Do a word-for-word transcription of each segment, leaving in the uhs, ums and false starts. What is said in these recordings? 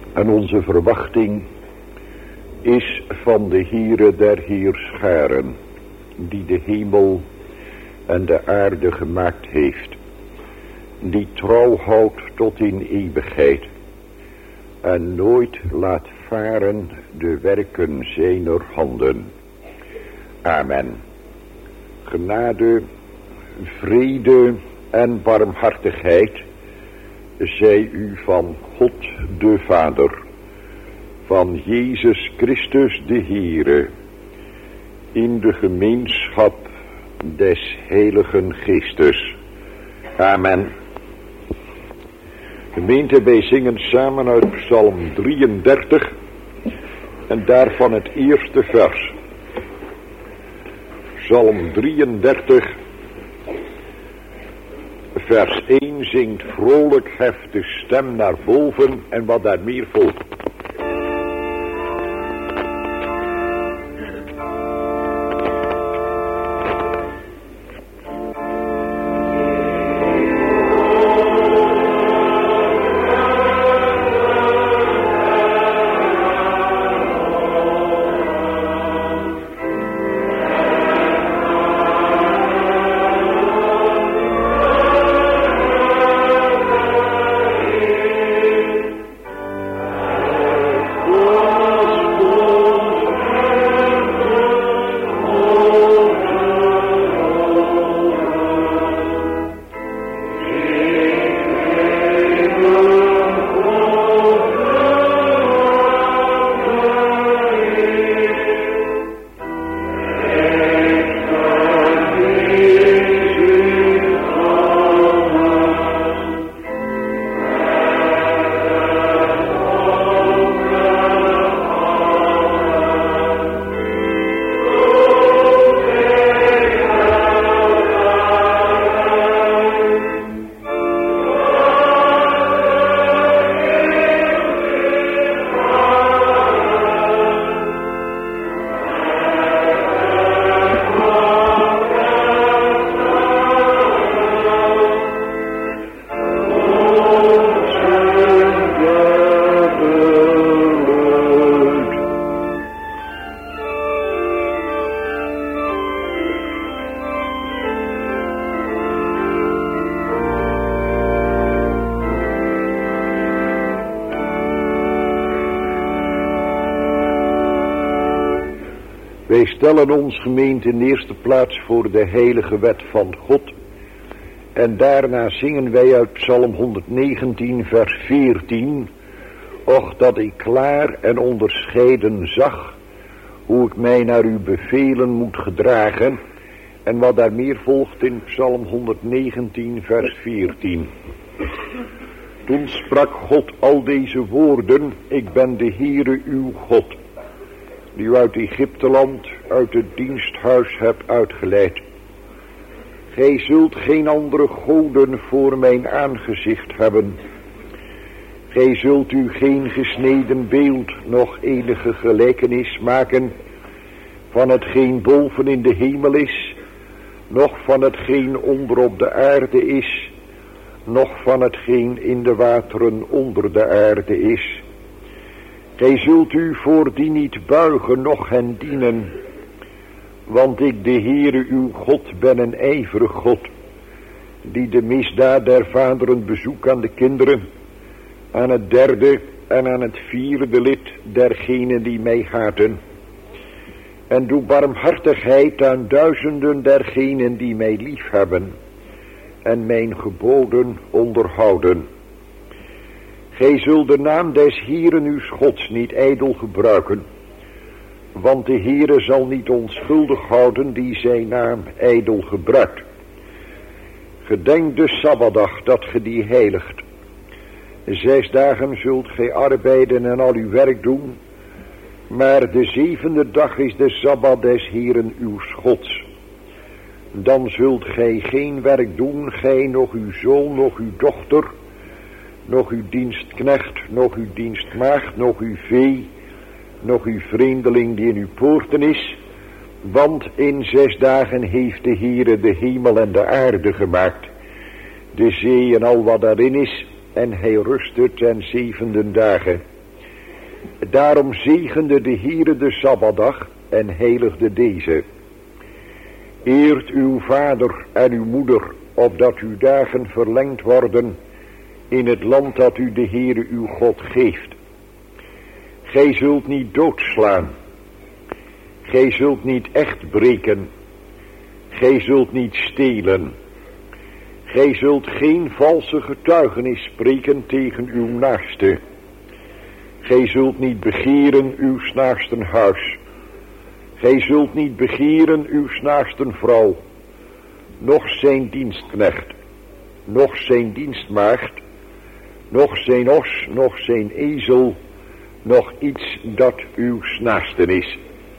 En onze verwachting is van de Heere der Heerscharen, die de hemel en de aarde gemaakt heeft, die trouw houdt tot in eeuwigheid en nooit laat varen de werken zijner handen. Amen. Genade, vrede en barmhartigheid zij u van God de Vader, van Jezus Christus de Heere, in de gemeenschap des Heiligen Geestes. Amen. Gemeente, wij zingen samen uit Psalm drieëndertig en daarvan het eerste vers. Psalm drieëndertig, vers één zingt vrolijk, heft de stem naar boven en wat daar meer volgt. Wij stellen ons gemeente in de eerste plaats voor de heilige wet van God. En daarna zingen wij uit Psalm honderdnegentien vers veertien. Och dat ik klaar en onderscheiden zag, hoe ik mij naar uw bevelen moet gedragen. En wat daar meer volgt in Psalm honderdnegentien vers veertien. Toen sprak God al deze woorden, ik ben de Heere uw God, die u uit Egypteland, uit het diensthuis hebt uitgeleid. Gij zult geen andere goden voor mijn aangezicht hebben. Gij zult u geen gesneden beeld, noch enige gelijkenis maken van hetgeen boven in de hemel is, noch van hetgeen onder op de aarde is, noch van hetgeen in de wateren onder de aarde is. Gij zult u voor die niet buigen, noch hen dienen, want ik, de Heere uw God, ben een ijverig God, die de misdaad der vaderen bezoekt aan de kinderen, aan het derde en aan het vierde lid dergenen die mij haten. En doe barmhartigheid aan duizenden dergenen die mij liefhebben en mijn geboden onderhouden. Gij zult de naam des Heeren uw Gods niet ijdel gebruiken, want de Heere zal niet onschuldig houden die zijn naam ijdel gebruikt. Gedenk de Sabbatdag dat ge die heiligt. Zes dagen zult gij arbeiden en al uw werk doen, maar de zevende dag is de Sabbat des Heeren uw Gods. Dan zult gij geen werk doen, gij, nog uw zoon, nog uw dochter, nog uw dienstknecht, nog uw dienstmaagd, nog uw vee, nog uw vreemdeling die in uw poorten is, want in zes dagen heeft de Heere de hemel en de aarde gemaakt, de zee en al wat daarin is, en hij rustte ten zevende dagen. Daarom zegende de Heere de Sabbatdag en heiligde deze. Eert uw vader en uw moeder, opdat uw dagen verlengd worden in het land dat u de Heere uw God geeft. Gij zult niet doodslaan. Gij zult niet echt breken. Gij zult niet stelen. Gij zult geen valse getuigenis spreken tegen uw naaste. Gij zult niet begeren uw naasten huis. Gij zult niet begeren uw naasten vrouw, noch zijn dienstknecht, noch zijn dienstmaagd, noch zijn os, noch zijn ezel, noch iets dat uw naasten is.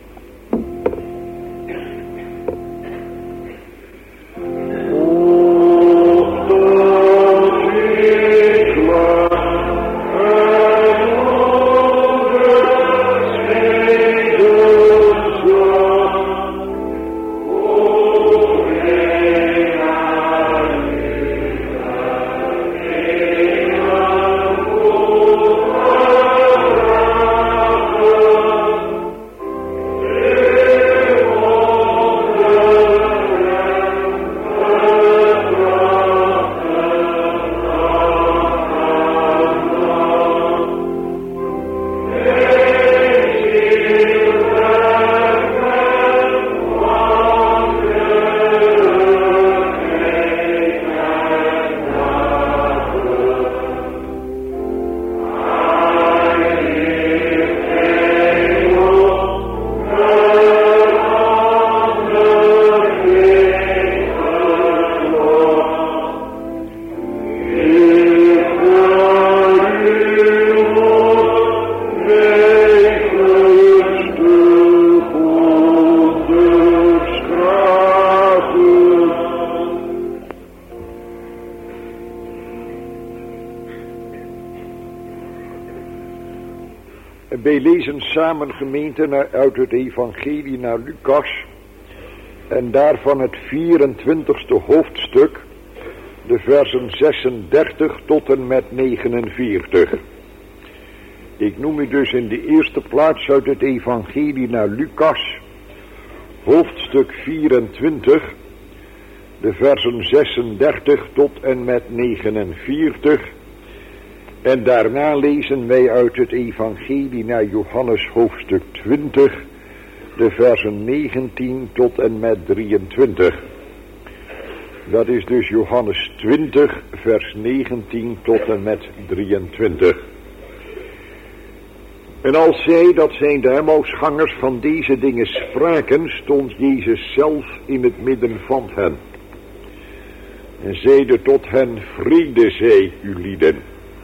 Wij lezen samen, gemeente, uit het evangelie naar Lucas en daarvan het vierentwintigste hoofdstuk, de versen zesendertig tot en met negenenveertig. Ik noem u dus in de eerste plaats uit het evangelie naar Lucas, hoofdstuk vierentwintig, de versen zesendertig tot en met negenenveertig. En daarna lezen wij uit het evangelie naar Johannes hoofdstuk twintig, de versen negentien tot en met drieëntwintig. Dat is dus Johannes twintig, vers negentien tot en met drieëntwintig. En als zij, dat zijn de Emmausgangers, van deze dingen spraken, stond Jezus zelf in het midden van hen. En zeide tot hen, vrede zij u lieden.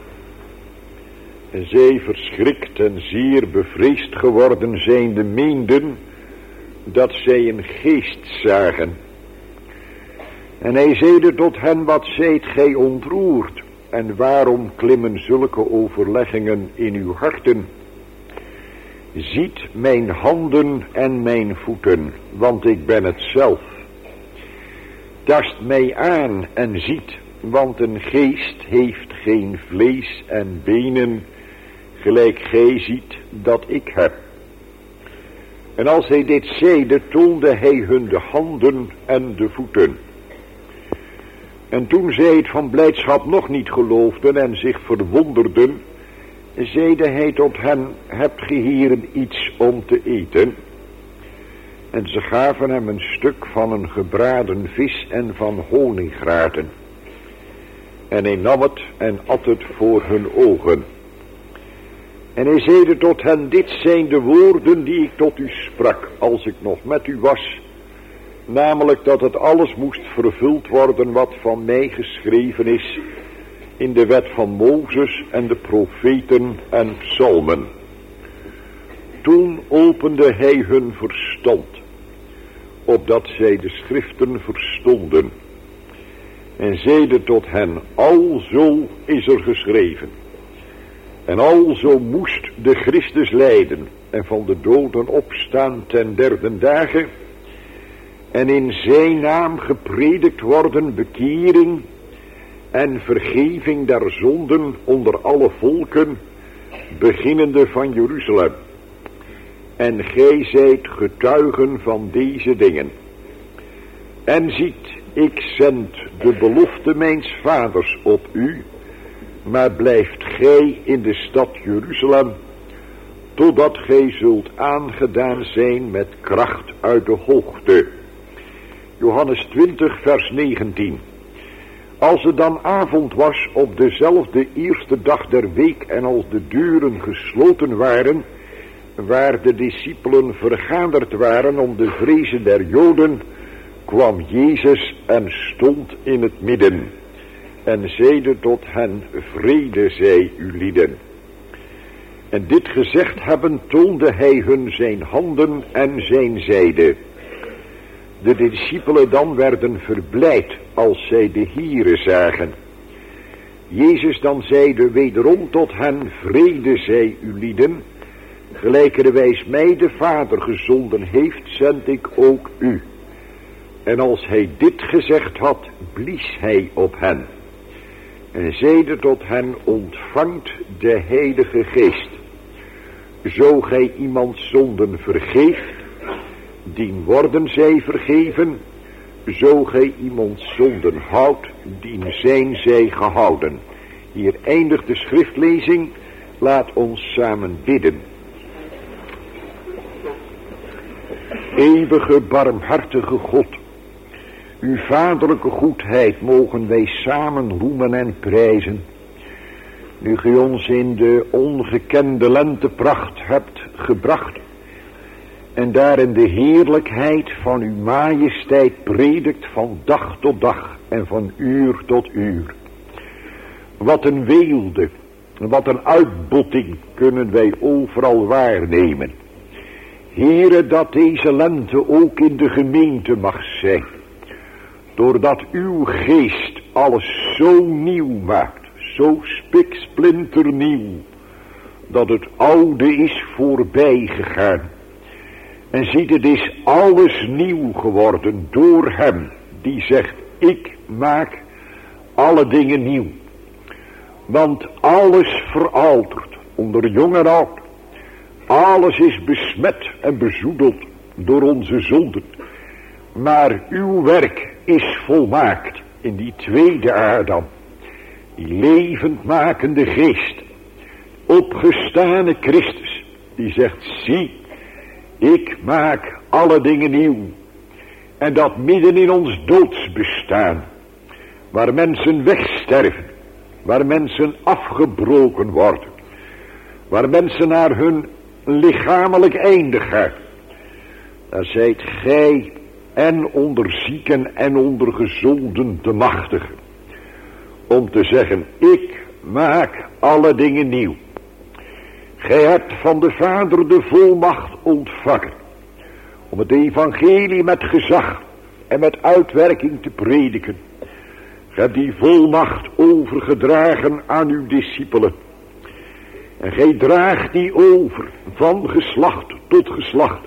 En zij, verschrikt en zeer bevreesd geworden zijnde, meenden dat zij een geest zagen. En hij zeide tot hen, wat zijt gij ontroerd, en waarom klimmen zulke overleggingen in uw harten? Ziet mijn handen en mijn voeten, want ik ben het zelf. Tast mij aan en ziet, want een geest heeft geen vlees en benen, gelijk gij ziet dat ik heb. En als hij dit zeide, toonde hij hun de handen en de voeten. En toen zij het van blijdschap nog niet geloofden en zich verwonderden, zeide hij tot hen, hebt ge hier iets om te eten? En ze gaven hem een stuk van een gebraden vis en van honingraten. En hij nam het en at het voor hun ogen. En hij zeide tot hen, dit zijn de woorden die ik tot u sprak, als ik nog met u was. Namelijk dat het alles moest vervuld worden wat van mij geschreven is in de wet van Mozes en de profeten en psalmen. Toen opende hij hun verstand, opdat zij de schriften verstonden. En zeide tot hen, alzo is er geschreven. En alzo moest de Christus lijden en van de doden opstaan ten derde dagen. En in zijn naam gepredikt worden bekering en vergeving der zonden onder alle volken, beginnende van Jeruzalem. En gij zijt getuigen van deze dingen. En ziet, ik zend de belofte mijns vaders op u, maar blijft gij in de stad Jeruzalem, totdat gij zult aangedaan zijn met kracht uit de hoogte. Johannes twintig vers negentien. Als het dan avond was op dezelfde eerste dag der week en als de deuren gesloten waren, waar de discipelen vergaderd waren om de vrezen der Joden, kwam Jezus en stond in het midden en zeide tot hen, vrede zij u lieden. En dit gezegd hebben, toonde hij hun zijn handen en zijn zijde. De discipelen dan werden verblijd als zij de Here zagen. Jezus dan zeide wederom tot hen, vrede zij u lieden. Gelijkerwijs mij de Vader gezonden heeft, zend ik ook u. En als hij dit gezegd had, blies hij op hen. En zeide tot hen, ontvangt de Heilige Geest. Zo gij iemand zonden vergeeft, dien worden zij vergeven. Zo gij iemand zonden houdt, dien zijn zij gehouden. Hier eindigt de schriftlezing. Laat ons samen bidden. Eeuwige, barmhartige God, uw vaderlijke goedheid mogen wij samen roemen en prijzen. Nu gij ons in de ongekende lentepracht hebt gebracht en daarin de heerlijkheid van uw majesteit predikt van dag tot dag en van uur tot uur. Wat een weelde, wat een uitbotting kunnen wij overal waarnemen. Heere, dat deze lente ook in de gemeente mag zijn, doordat uw geest alles zo nieuw maakt, zo spiksplinternieuw, dat het oude is voorbij gegaan. En ziet, het is alles nieuw geworden door hem, die zegt, ik maak alle dingen nieuw. Want alles veraltert, onder jong en oud. Alles is besmet en bezoedeld door onze zonden. Maar uw werk is volmaakt in die tweede Adam. Die levendmakende geest. Opgestane Christus. Die zegt, zie, ik maak alle dingen nieuw. En dat midden in ons doodsbestaan. Waar mensen wegsterven. Waar mensen afgebroken worden. Waar mensen naar hun lichamelijk einde gaan. Daar zijt gij en onder zieken en onder gezonden te machtigen. Om te zeggen, ik maak alle dingen nieuw. Gij hebt van de Vader de volmacht ontvangen. Om het evangelie met gezag en met uitwerking te prediken. Gij hebt die volmacht overgedragen aan uw discipelen. En gij draagt die over van geslacht tot geslacht.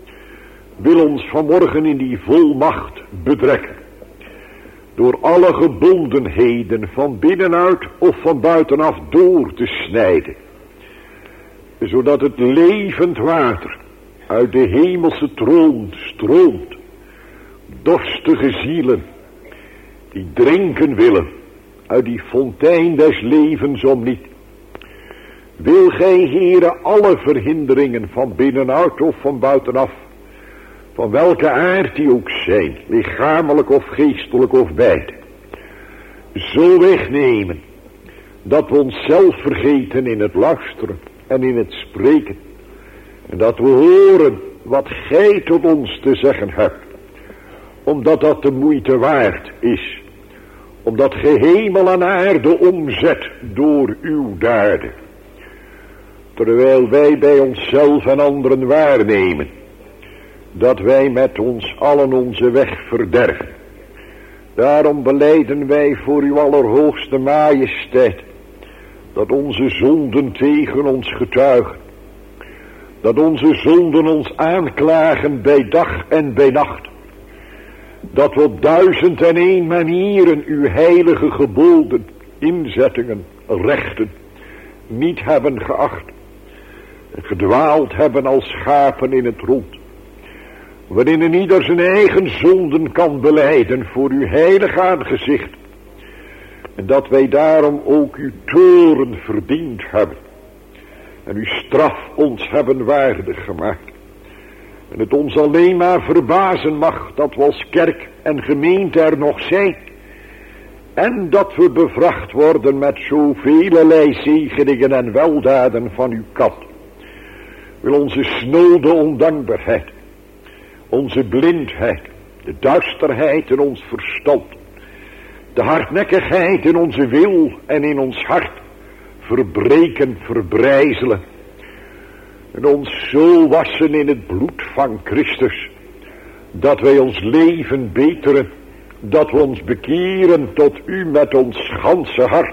Wil ons vanmorgen in die volmacht bedrekken. Door alle gebondenheden van binnenuit of van buitenaf door te snijden. Zodat het levend water uit de hemelse troon stroomt. Dorstige zielen die drinken willen uit die fontein des levens om niet. Wil gij, Heere, alle verhinderingen van binnenuit of van buitenaf, van welke aard die ook zijn, lichamelijk of geestelijk of beide, zo wegnemen, dat we onszelf vergeten in het luisteren en in het spreken, en dat we horen wat gij tot ons te zeggen hebt, omdat dat de moeite waard is, omdat ge hemel en aarde omzet door uw daden. Terwijl wij bij onszelf en anderen waarnemen, dat wij met ons allen onze weg verderven. Daarom belijden wij voor uw allerhoogste majesteit, dat onze zonden tegen ons getuigen. Dat onze zonden ons aanklagen bij dag en bij nacht. Dat we op duizend en één manieren uw heilige geboden, inzettingen, rechten niet hebben geacht. En gedwaald hebben als schapen in het rond. Waarin een ieder zijn eigen zonden kan belijden voor uw heilig aangezicht. En dat wij daarom ook uw toorn verdiend hebben. En uw straf ons hebben waardig gemaakt. En het ons alleen maar verbazen mag dat we als kerk en gemeente er nog zijn. En dat we bevracht worden met zoveel zegeningen en weldaden van uw kant. Wil onze snode ondankbaarheid, onze blindheid, de duisterheid in ons verstand, de hardnekkigheid in onze wil en in ons hart verbreken, verbrijzelen. En ons zo wassen in het bloed van Christus, dat wij ons leven beteren, dat we ons bekeren tot u met ons ganse hart.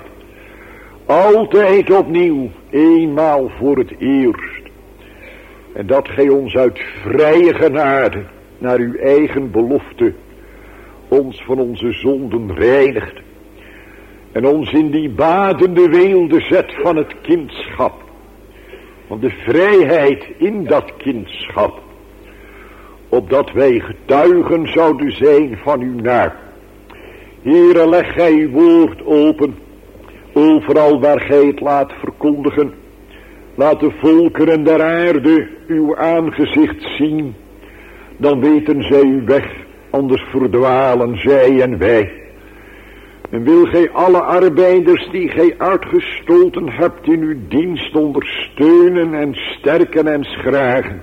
Altijd opnieuw, eenmaal voor het eerst. En dat gij ons uit vrije genade, naar uw eigen belofte, ons van onze zonden reinigt. En ons in die badende weelde zet van het kindschap. Van de vrijheid in dat kindschap. Opdat wij getuigen zouden zijn van uw naam. Heere, leg gij uw woord open. Overal waar gij het laat verkondigen. Laat de volkeren der aarde uw aangezicht zien. Dan weten zij uw weg. Anders verdwalen zij en wij. En wil gij alle arbeiders die gij uitgestoten hebt in uw dienst ondersteunen en sterken en schragen.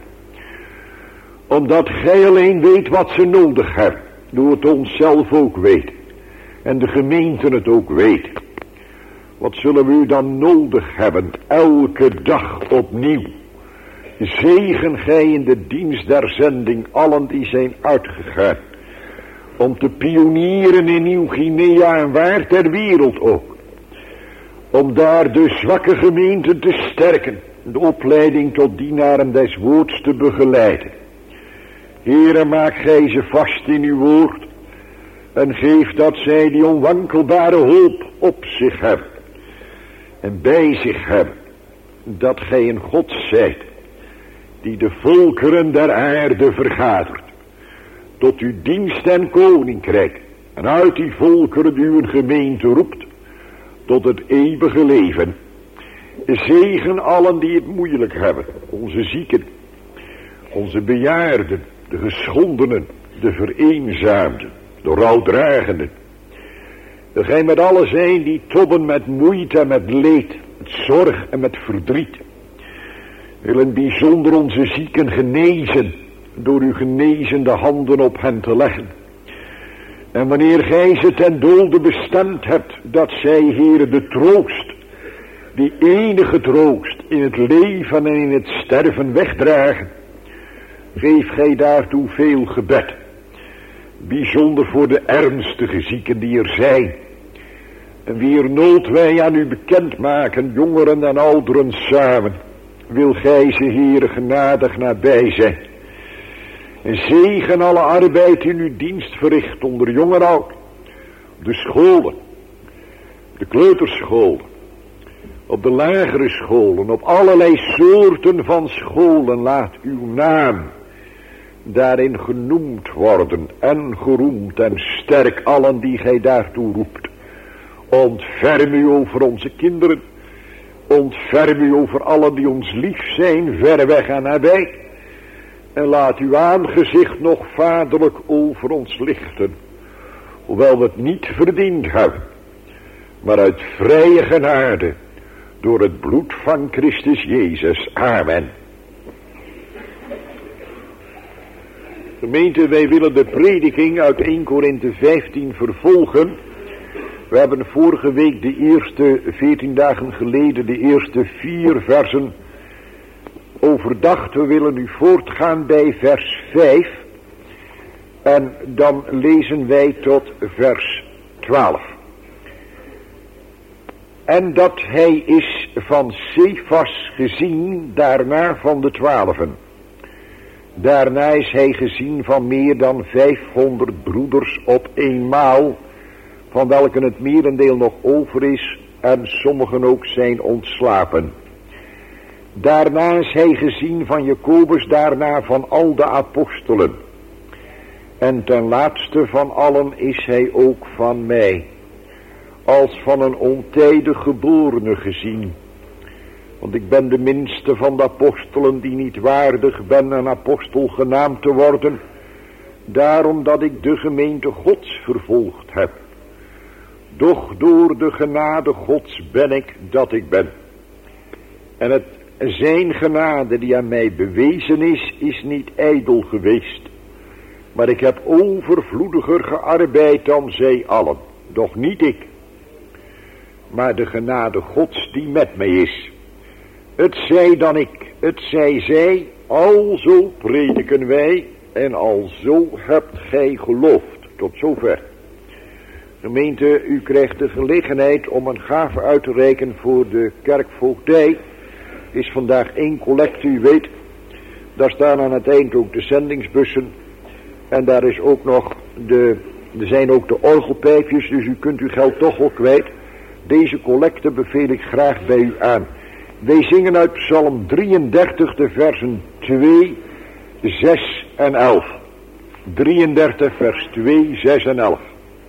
Omdat gij alleen weet wat ze nodig hebben. Doe het ons zelf ook weten. En de gemeente het ook weten. Wat zullen we u dan nodig hebben, elke dag opnieuw? Zegen gij in de dienst der zending allen die zijn uitgegaan. Om te pionieren in Nieuw-Guinea en waar ter wereld ook. Om daar de zwakke gemeenten te sterken. De opleiding tot dienaren des woords te begeleiden. Heere, maak gij ze vast in uw woord. En geef dat zij die onwankelbare hoop op zich hebben. En bij zich hebben. Dat gij een God zijt. Die de volkeren der aarde vergadert. Tot uw dienst en koninkrijk. En uit die volkeren uw gemeente roept. Tot het eeuwige leven. Zegen allen die het moeilijk hebben. Onze zieken. Onze bejaarden. De geschondenen. De vereenzaamden. De rouwdragenden. Dat gij met allen zijn die tobben met moeite en met leed. Met zorg en met verdriet. Willen bijzonder onze zieken genezen. Door uw genezende handen op hen te leggen. En wanneer gij ze ten dode bestemd hebt. Dat zij, Heere, de troost. Die enige troost in het leven en in het sterven wegdragen. Geef gij daartoe veel gebed. Bijzonder voor de ernstige zieken die er zijn. En wier nood wij aan u bekendmaken, jongeren en ouderen samen. Wil gij ze, Heere, genadig nabij zijn. En zegen alle arbeid in uw dienst verricht onder jong en oud. De scholen. De kleuterscholen. Op de lagere scholen. Op allerlei soorten van scholen laat uw naam daarin genoemd worden en geroemd en sterk allen die gij daartoe roept. Ontferm u over onze kinderen. Ontferm u over allen die ons lief zijn, ver weg en nabij. En laat uw aangezicht nog vaderlijk over ons lichten. Hoewel we het niet verdiend hebben. Maar uit vrije genade. Door het bloed van Christus Jezus. Amen. Gemeente, wij willen de prediking uit eerste Korinthe vijftien vervolgen. We hebben vorige week de eerste, veertien dagen geleden, de eerste vier versen overdacht. We willen nu voortgaan bij vers vijf. En dan lezen wij tot vers twaalf. En dat hij is van Cephas gezien, daarna van de twaalfen. Daarna is hij gezien van meer dan vijfhonderd broeders op eenmaal, van welke het merendeel nog over is, en sommigen ook zijn ontslapen. Daarna is hij gezien van Jacobus, daarna van al de apostelen. En ten laatste van allen is hij ook van mij, als van een ontijdig geborene gezien. Want ik ben de minste van de apostelen die niet waardig ben een apostel genaamd te worden, daarom dat ik de gemeente Gods vervolgd heb. Doch door de genade Gods ben ik dat ik ben. En het zijn genade die aan mij bewezen is, is niet ijdel geweest. Maar ik heb overvloediger gearbeid dan zij allen. Doch niet ik, maar de genade Gods die met mij is. Het zij dan ik, het zij zij, alzo prediken wij en alzo hebt gij geloofd. Tot zover. Gemeente, u krijgt de gelegenheid om een gave uit te reiken voor de kerkvoogdij. Is vandaag één collecte, u weet. Daar staan aan het eind ook de zendingsbussen. En daar is ook nog de, er zijn ook de orgelpijpjes, dus u kunt uw geld toch wel kwijt. Deze collecte beveel ik graag bij u aan. Wij zingen uit Psalm drieëndertig de versen twee, zes en elf. drieëndertig vers twee, zes en elf.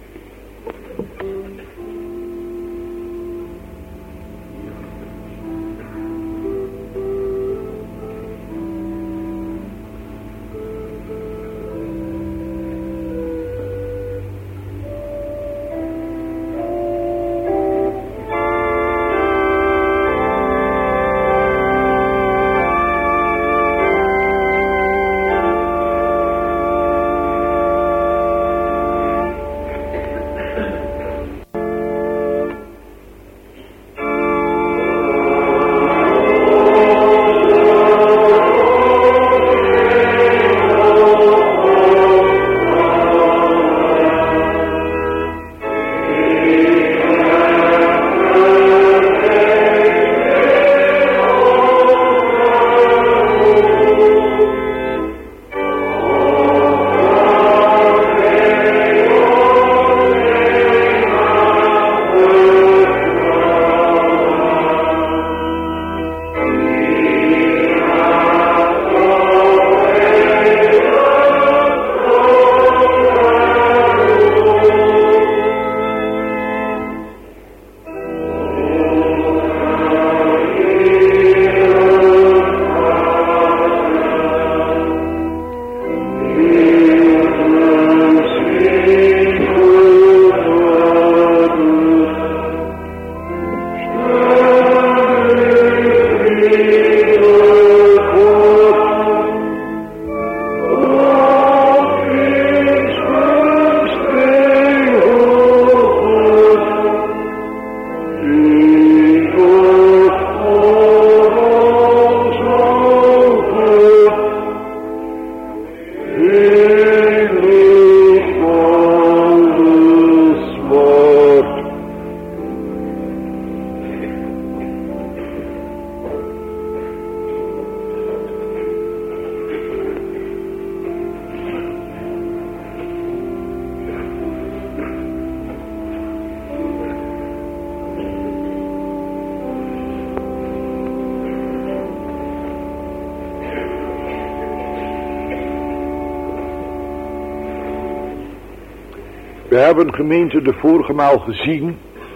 We hebben, gemeente, de vorige maal gezien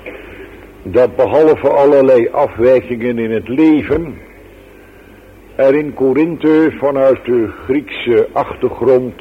dat behalve allerlei afwijkingen in het leven er in Korinthe vanuit de Griekse achtergrond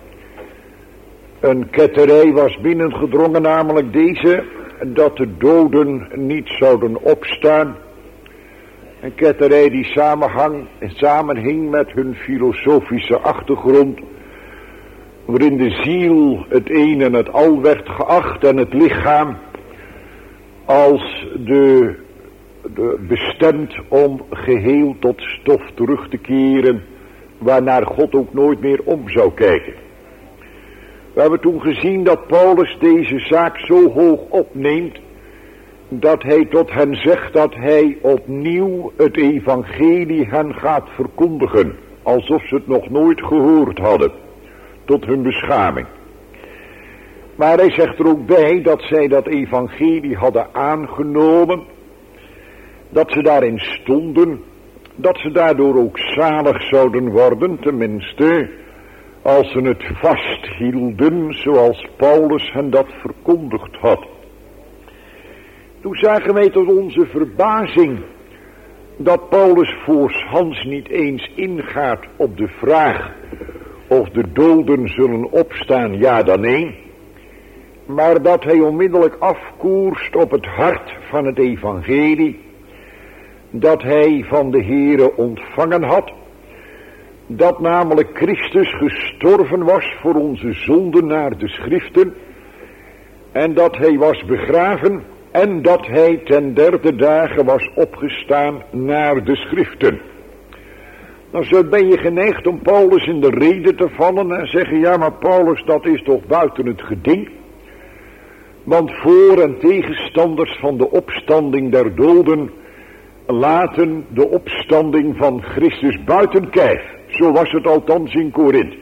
een ketterij was binnengedrongen, namelijk deze, dat de doden niet zouden opstaan. Een ketterij die samenhang, samenhing met hun filosofische achtergrond, waarin de ziel het een en het al werd geacht en het lichaam als de, de bestemd om geheel tot stof terug te keren, waarnaar God ook nooit meer om zou kijken. We hebben toen gezien dat Paulus deze zaak zo hoog opneemt, dat hij tot hen zegt dat hij opnieuw het evangelie hen gaat verkondigen, alsof ze het nog nooit gehoord hadden, tot hun beschaming. Maar hij zegt er ook bij dat zij dat evangelie hadden aangenomen, dat ze daarin stonden, dat ze daardoor ook zalig zouden worden, tenminste, als ze het vasthielden zoals Paulus hen dat verkondigd had. Toen zagen wij tot onze verbazing dat Paulus voorshands niet eens ingaat op de vraag of de doden zullen opstaan, ja dan nee, maar dat hij onmiddellijk afkoerst op het hart van het evangelie, dat hij van de Heere ontvangen had, dat namelijk Christus gestorven was voor onze zonden naar de schriften, en dat hij was begraven, en dat hij ten derde dagen was opgestaan naar de schriften. Dan zo ben je geneigd om Paulus in de rede te vallen en zeggen, ja maar Paulus, dat is toch buiten het geding. Want voor- en tegenstanders van de opstanding der doden laten de opstanding van Christus buiten kijf. Zo was het althans in Korinthe.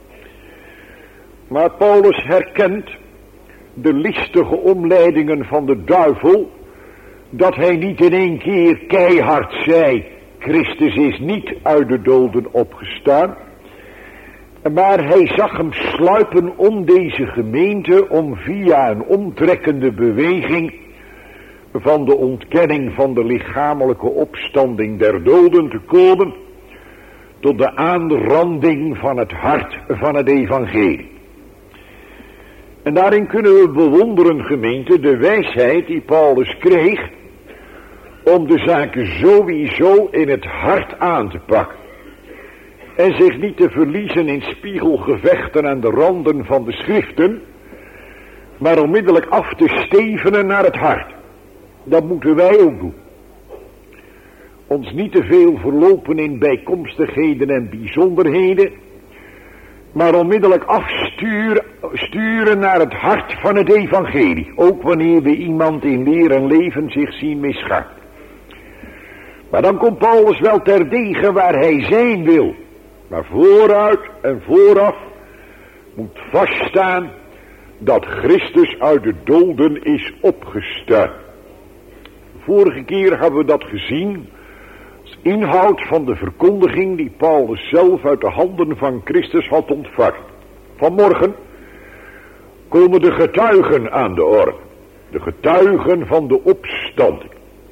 Maar Paulus herkent de listige omleidingen van de duivel, dat hij niet in één keer keihard zei, Christus is niet uit de doden opgestaan, maar hij zag hem sluipen om deze gemeente, om via een omtrekkende beweging van de ontkenning van de lichamelijke opstanding der doden te komen, tot de aanranding van het hart van het evangelie. En daarin kunnen we bewonderen, gemeente, de wijsheid die Paulus kreeg om de zaken sowieso in het hart aan te pakken. En zich niet te verliezen in spiegelgevechten aan de randen van de schriften, maar onmiddellijk af te stevenen naar het hart. Dat moeten wij ook doen. Ons niet te veel verlopen in bijkomstigheden en bijzonderheden, maar onmiddellijk afsturen sturen naar het hart van het evangelie. Ook wanneer we iemand in leer en leven zich zien misgaan. Maar dan komt Paulus wel terdege waar hij zijn wil. Maar vooruit en vooraf moet vaststaan dat Christus uit de doden is opgestaan. Vorige keer hebben we dat gezien als inhoud van de verkondiging die Paulus zelf uit de handen van Christus had ontvangen. Vanmorgen komen de getuigen aan de orde. De getuigen van de opstanding.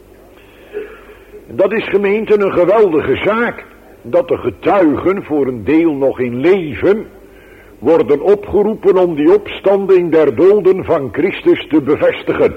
En dat is, gemeente, een geweldige zaak. Dat de getuigen, voor een deel nog in leven, worden opgeroepen om die opstanding der doden van Christus te bevestigen.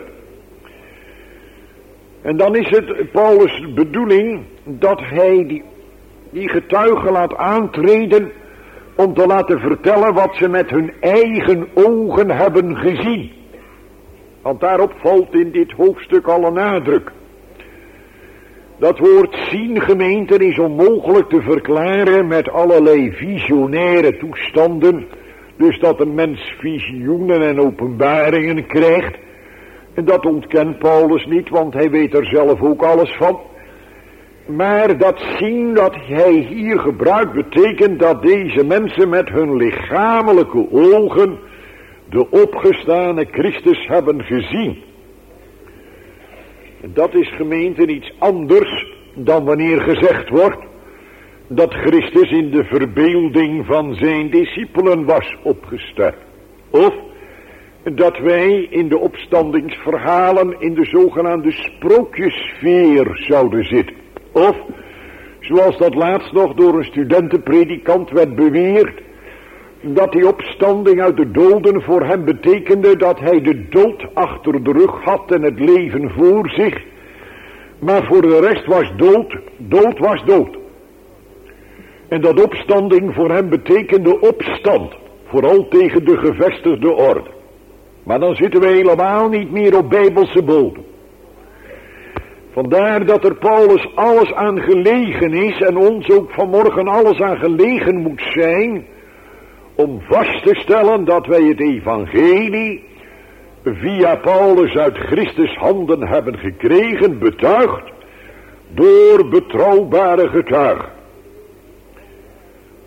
En dan is het Paulus' bedoeling dat hij die, die getuigen laat aantreden om te laten vertellen wat ze met hun eigen ogen hebben gezien. Want daarop valt in dit hoofdstuk al een nadruk. Dat woord zien, gemeente, is onmogelijk te verklaren met allerlei visionaire toestanden. Dus dat een mens visioenen en openbaringen krijgt. En dat ontkent Paulus niet, want hij weet er zelf ook alles van. Maar dat zien dat hij hier gebruikt betekent dat deze mensen met hun lichamelijke ogen de opgestane Christus hebben gezien. En dat is, gemeente, iets anders dan wanneer gezegd wordt dat Christus in de verbeelding van zijn discipelen was opgestaan. Of dat wij in de opstandingsverhalen in de zogenaamde sprookjessfeer zouden zitten. Of, zoals dat laatst nog door een studentenpredikant werd beweerd, dat die opstanding uit de doden voor hem betekende dat hij de dood achter de rug had en het leven voor zich. Maar voor de rest was dood, dood was dood. En dat opstanding voor hem betekende opstand, vooral tegen de gevestigde orde. Maar dan zitten we helemaal niet meer op bijbelse bodem. Vandaar dat er Paulus alles aan gelegen is en ons ook vanmorgen alles aan gelegen moet zijn om vast te stellen dat wij het evangelie via Paulus uit Christus handen hebben gekregen, betuigd door betrouwbare getuigen.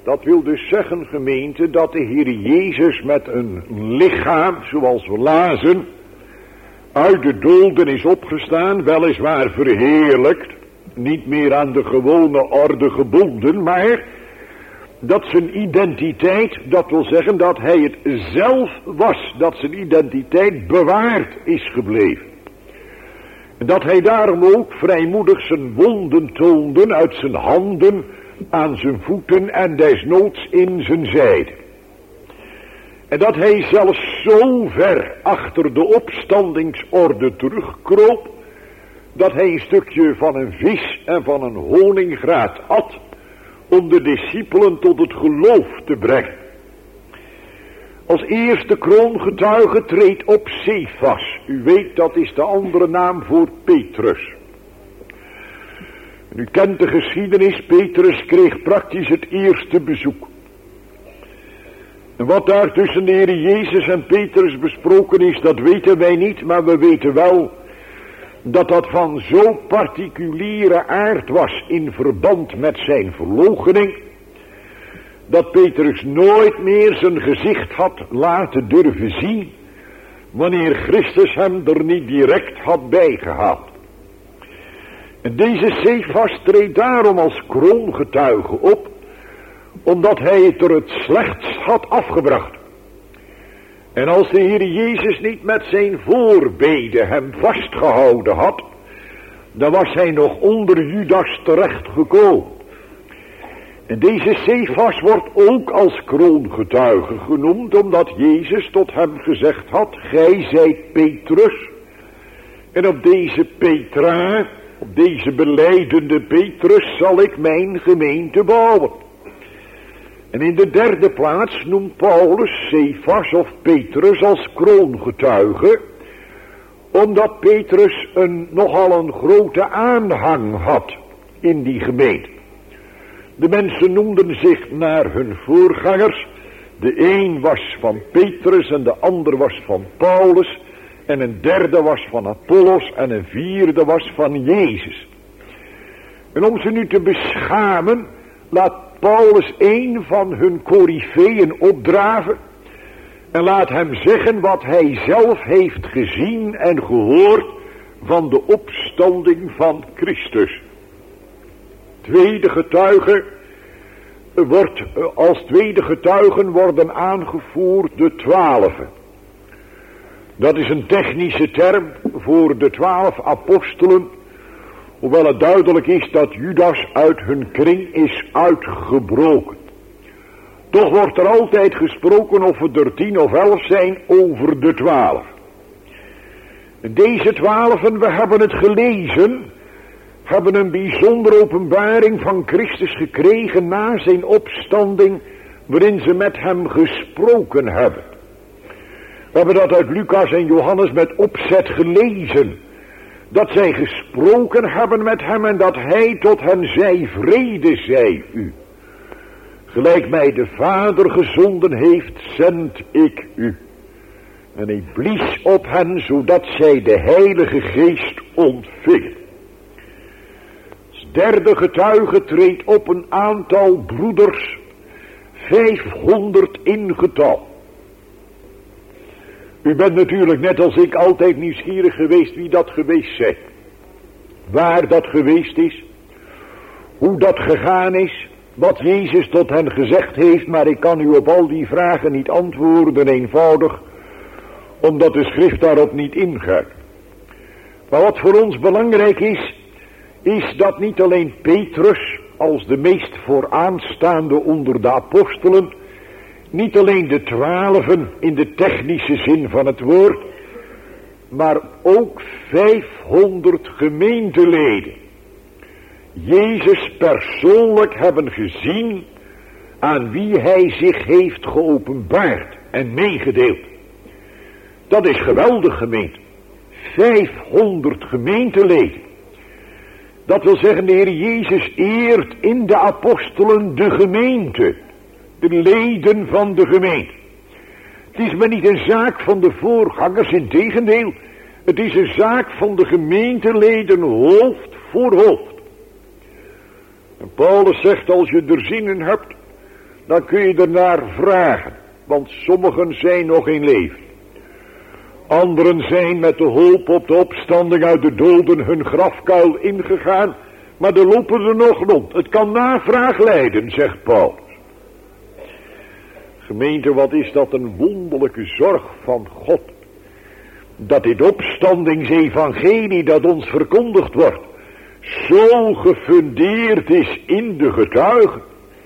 Dat wil dus zeggen, gemeente, dat de Heer Jezus met een lichaam, zoals we lazen, uit de doden is opgestaan, weliswaar verheerlijkt, niet meer aan de gewone orde gebonden, maar dat zijn identiteit, dat wil zeggen dat hij het zelf was, dat zijn identiteit bewaard is gebleven. En dat hij daarom ook vrijmoedig zijn wonden toonde uit zijn handen, aan zijn voeten en desnoods in zijn zijde. En dat hij zelfs zo ver achter de opstandingsorde terugkroop, dat hij een stukje van een vis en van een honingraat at, om de discipelen tot het geloof te brengen. Als eerste kroongetuige treedt op Cephas. U weet, dat is de andere naam voor Petrus. En u kent de geschiedenis, Petrus kreeg praktisch het eerste bezoek. En wat daar tussen de Heer Jezus en Petrus besproken is, dat weten wij niet, maar we weten wel dat dat van zo particuliere aard was in verband met zijn verloochening, dat Petrus nooit meer zijn gezicht had laten durven zien, wanneer Christus hem er niet direct had bijgehaald. En deze Cephas treedt daarom als kroongetuige op, omdat hij het er het slechtst had afgebracht. En als de Heer Jezus niet met zijn voorbeden hem vastgehouden had, dan was hij nog onder Judas terechtgekomen. En deze Cephas wordt ook als kroongetuige genoemd, omdat Jezus tot hem gezegd had, gij zijt Petrus. En op deze Petra, op deze belijdende Petrus zal ik mijn gemeente bouwen. En in de derde plaats noemt Paulus Cephas of Petrus als kroongetuige, omdat Petrus een, nogal een grote aanhang had in die gemeente. De mensen noemden zich naar hun voorgangers. De een was van Petrus en de ander was van Paulus. En een derde was van Apollos en een vierde was van Jezus. En om ze nu te beschamen, laat Paulus een van hun coryfeeën opdraven. En laat hem zeggen wat hij zelf heeft gezien en gehoord van de opstanding van Christus. Tweede getuige wordt, als tweede getuigen worden aangevoerd de twaalfen. Dat is een technische term voor de twaalf apostelen, hoewel het duidelijk is dat Judas uit hun kring is uitgebroken. Toch wordt er altijd gesproken of het er tien of elf zijn over de twaalf. Deze twaalfen, we hebben het gelezen, hebben een bijzondere openbaring van Christus gekregen na zijn opstanding, waarin ze met hem gesproken hebben. We hebben dat uit Lucas en Johannes met opzet gelezen, dat zij gesproken hebben met hem en dat hij tot hen zei, vrede zij u. Gelijk mij de Vader gezonden heeft, zend ik u. En hij blies op hen, zodat zij de Heilige Geest ontvingen. Als derde getuige treedt op een aantal broeders, vijfhonderd in getal. U bent natuurlijk net als ik altijd nieuwsgierig geweest wie dat geweest zijn. Waar dat geweest is. Hoe dat gegaan is. Wat Jezus tot hen gezegd heeft. Maar ik kan u op al die vragen niet antwoorden eenvoudig. Omdat de schrift daarop niet ingaat. Maar wat voor ons belangrijk is. Is dat niet alleen Petrus als de meest vooraanstaande onder de apostelen. Niet alleen de twaalfen in de technische zin van het woord, maar ook vijfhonderd gemeenteleden. Jezus persoonlijk hebben gezien aan wie hij zich heeft geopenbaard en meegedeeld. Dat is geweldig, gemeente. vijfhonderd gemeenteleden. Dat wil zeggen, de Heer Jezus eert in de apostelen de gemeente. De leden van de gemeente. Het is maar niet een zaak van de voorgangers, integendeel. Het is een zaak van de gemeenteleden hoofd voor hoofd. En Paulus zegt, als je er zin in hebt, dan kun je ernaar vragen. Want sommigen zijn nog in leven. Anderen zijn met de hoop op de opstanding uit de doden hun grafkuil ingegaan. Maar er lopen er nog rond. Het kan navraag leiden, zegt Paulus. Gemeente, wat is dat een wonderlijke zorg van God. Dat dit opstandingsevangelie dat ons verkondigd wordt, zo gefundeerd is in de getuigen.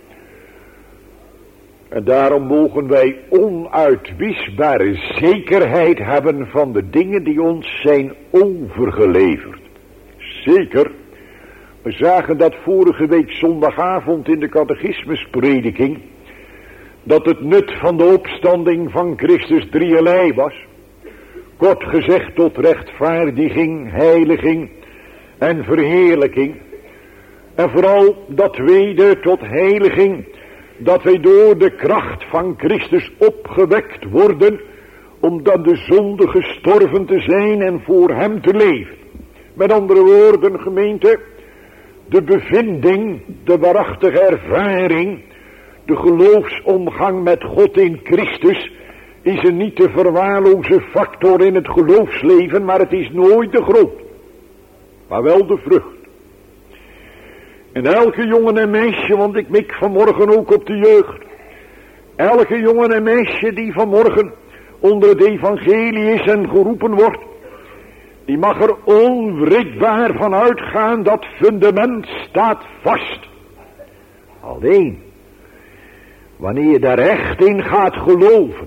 En daarom mogen wij onuitwisbare zekerheid hebben van de dingen die ons zijn overgeleverd. Zeker, we zagen dat vorige week zondagavond in de catechismusprediking, dat het nut van de opstanding van Christus drieërlei was. Kort gezegd tot rechtvaardiging, heiliging en verheerlijking. En vooral dat tweede tot heiliging, dat wij door de kracht van Christus opgewekt worden, om dan de zonde gestorven te zijn en voor hem te leven. Met andere woorden, gemeente, de bevinding, de waarachtige ervaring, de geloofsomgang met God in Christus is een niet te verwaarlozen factor in het geloofsleven, maar het is nooit de grond, maar wel de vrucht. En elke jongen en meisje, want ik mik vanmorgen ook op de jeugd, elke jongen en meisje die vanmorgen onder het evangelie is en geroepen wordt, die mag er onwrikbaar van uitgaan, dat fundament staat vast. Alleen, wanneer je daar echt in gaat geloven,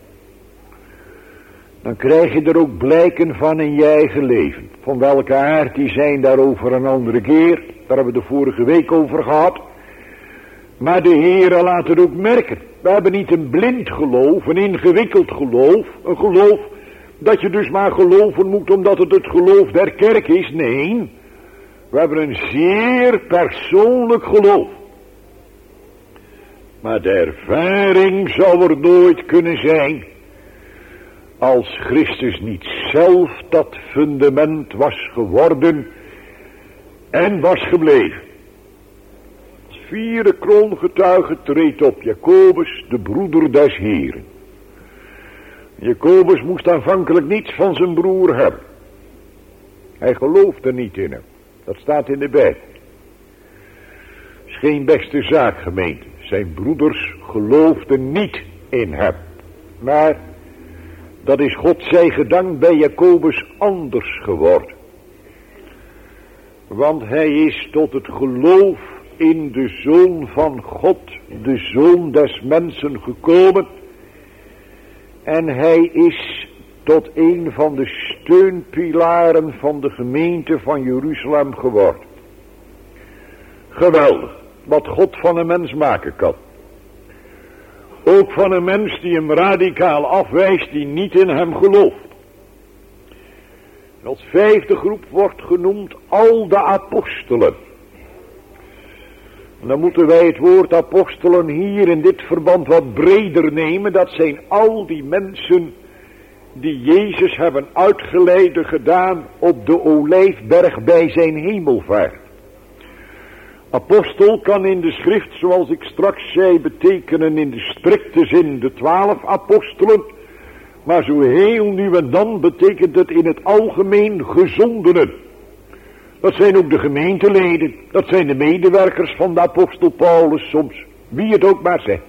dan krijg je er ook blijken van in je eigen leven. Van welke aard die zijn daarover een andere keer. Daar hebben we de vorige week over gehad. Maar de Heere laat het ook merken. We hebben niet een blind geloof, een ingewikkeld geloof. Een geloof dat je dus maar geloven moet omdat het het geloof der kerk is. Nee, we hebben een zeer persoonlijk geloof. Maar de ervaring zou er nooit kunnen zijn als Christus niet zelf dat fundament was geworden en was gebleven. Als vierde kroongetuige treedt op Jacobus, de broeder des Heeren. Jacobus moest aanvankelijk niets van zijn broer hebben. Hij geloofde niet in hem. Dat staat in de Bijbel. Het is geen beste zaak, gemeente. Zijn broeders geloofden niet in hem. Maar dat is God zij gedankt bij Jacobus anders geworden. Want hij is tot het geloof in de Zoon van God, de Zoon des mensen gekomen. En hij is tot een van de steunpilaren van de gemeente van Jeruzalem geworden. Geweldig, wat God van een mens maken kan. Ook van een mens die hem radicaal afwijst, die niet in hem gelooft. En als vijfde groep wordt genoemd al de apostelen. En dan moeten wij het woord apostelen hier in dit verband wat breder nemen. Dat zijn al die mensen die Jezus hebben uitgeleide gedaan op de Olijfberg bij zijn hemelvaart. Apostel kan in de schrift, zoals ik straks zei, betekenen in de strikte zin de twaalf apostelen. Maar zo heel nu en dan betekent het in het algemeen gezondenen. Dat zijn ook de gemeenteleden, dat zijn de medewerkers van de apostel Paulus soms, wie het ook maar zegt.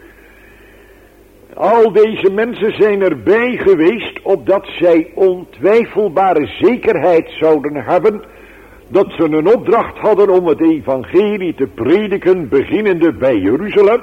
Al deze mensen zijn erbij geweest, opdat zij ontwijfelbare zekerheid zouden hebben dat ze een opdracht hadden om het evangelie te prediken, beginnende bij Jeruzalem.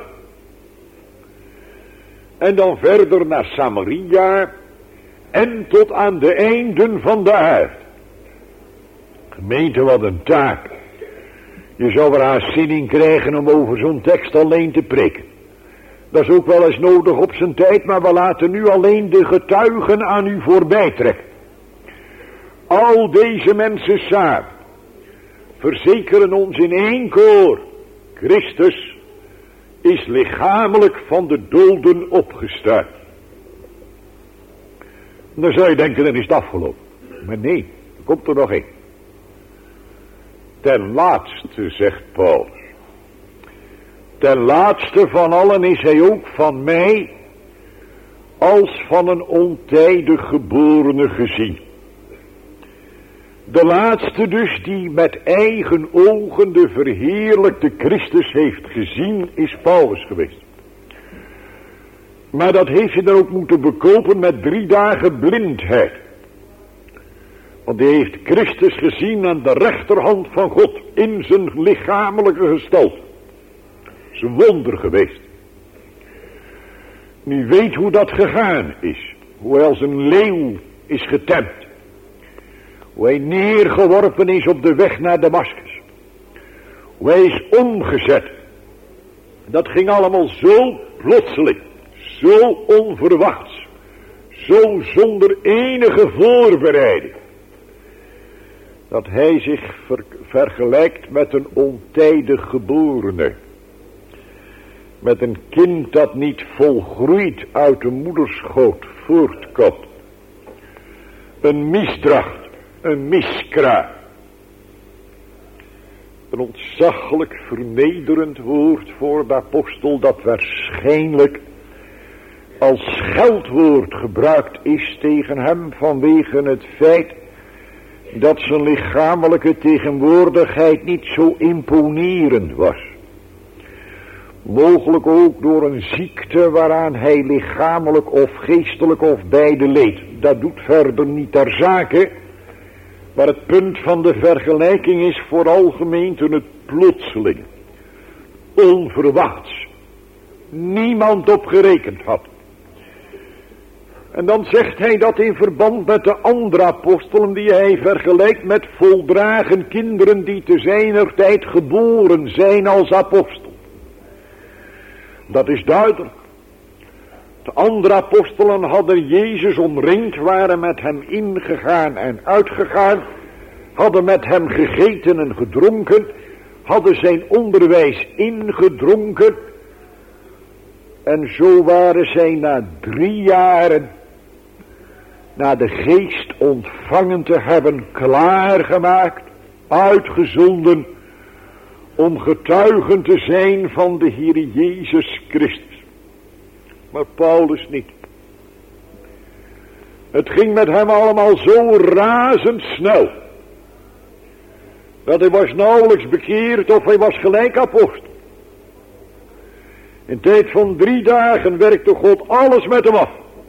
En dan verder naar Samaria en tot aan de einden van de aarde. Gemeente, wat een taak. Je zou er haast zin in krijgen om over zo'n tekst alleen te preken. Dat is ook wel eens nodig op zijn tijd, maar we laten nu alleen de getuigen aan u voorbij trekken. Al deze mensen samen verzekeren ons in één koor: Christus is lichamelijk van de doden opgestaan. Dan zou je denken, dan is het afgelopen. Maar nee, er komt er nog één. Ten laatste, zegt Paulus, Ten laatste van allen is hij ook van mij als van een ontijdig geborene gezien. De laatste dus die met eigen ogen de verheerlijkte Christus heeft gezien, is Paulus geweest. Maar dat heeft hij dan ook moeten bekopen met drie dagen blindheid. Want hij heeft Christus gezien aan de rechterhand van God in zijn lichamelijke gestalte. Dat is een wonder geweest. Nu weet hoe dat gegaan is. Hoe hij als een leeuw is getemd. Hoe hij neergeworpen is op de weg naar Damaskus. Hoe hij is omgezet. Dat ging allemaal zo plotseling. Zo onverwachts. Zo zonder enige voorbereiding. Dat hij zich ver, vergelijkt met een ontijdig geborene. Met een kind dat niet volgroeid uit de moederschoot voortkomt. Een misdracht, een miskra. Een ontzaglijk vernederend woord voor de apostel dat waarschijnlijk als scheldwoord gebruikt is tegen hem vanwege het feit dat zijn lichamelijke tegenwoordigheid niet zo imponerend was. Mogelijk ook door een ziekte waaraan hij lichamelijk of geestelijk of beide leed. Dat doet verder niet ter zake. Maar het punt van de vergelijking is vooral gemeente het plotseling. Onverwachts. Niemand op gerekend had. En dan zegt hij dat in verband met de andere apostelen die hij vergelijkt met voldragen kinderen die te zijner tijd geboren zijn als apostel. Dat is duidelijk. De andere apostelen hadden Jezus omringd, waren met hem ingegaan en uitgegaan, hadden met hem gegeten en gedronken, hadden zijn onderwijs ingedronken. En zo waren zij na drie jaren, na de geest ontvangen te hebben, klaargemaakt, uitgezonden, om getuigen te zijn van de Heer Jezus Christus. Maar Paulus niet. Het ging met hem allemaal zo razendsnel, dat hij was nauwelijks bekeerd of hij was gelijk apostel. In tijd van drie dagen werkte God alles met hem af.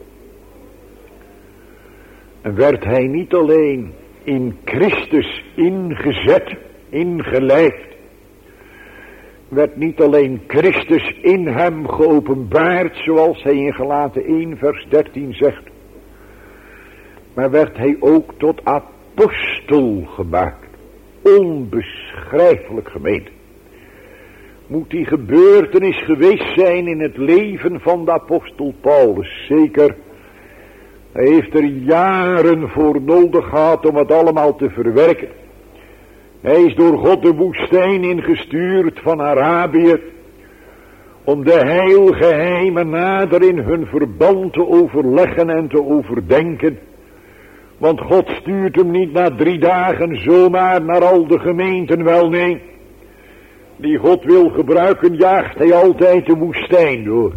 En werd hij niet alleen in Christus ingezet, ingelijfd. Werd niet alleen Christus in hem geopenbaard, zoals hij in Galaten één vers dertien zegt. Maar werd hij ook tot apostel gemaakt. Onbeschrijfelijk gemeente. Moet die gebeurtenis geweest zijn in het leven van de apostel Paulus. Zeker. Hij heeft er jaren voor nodig gehad om het allemaal te verwerken. Hij is door God de woestijn ingestuurd van Arabië, om de heilgeheimen nader in hun verband te overleggen en te overdenken. Want God stuurt hem niet na drie dagen zomaar naar al de gemeenten, wel nee. Die God wil gebruiken, jaagt hij altijd de woestijn door.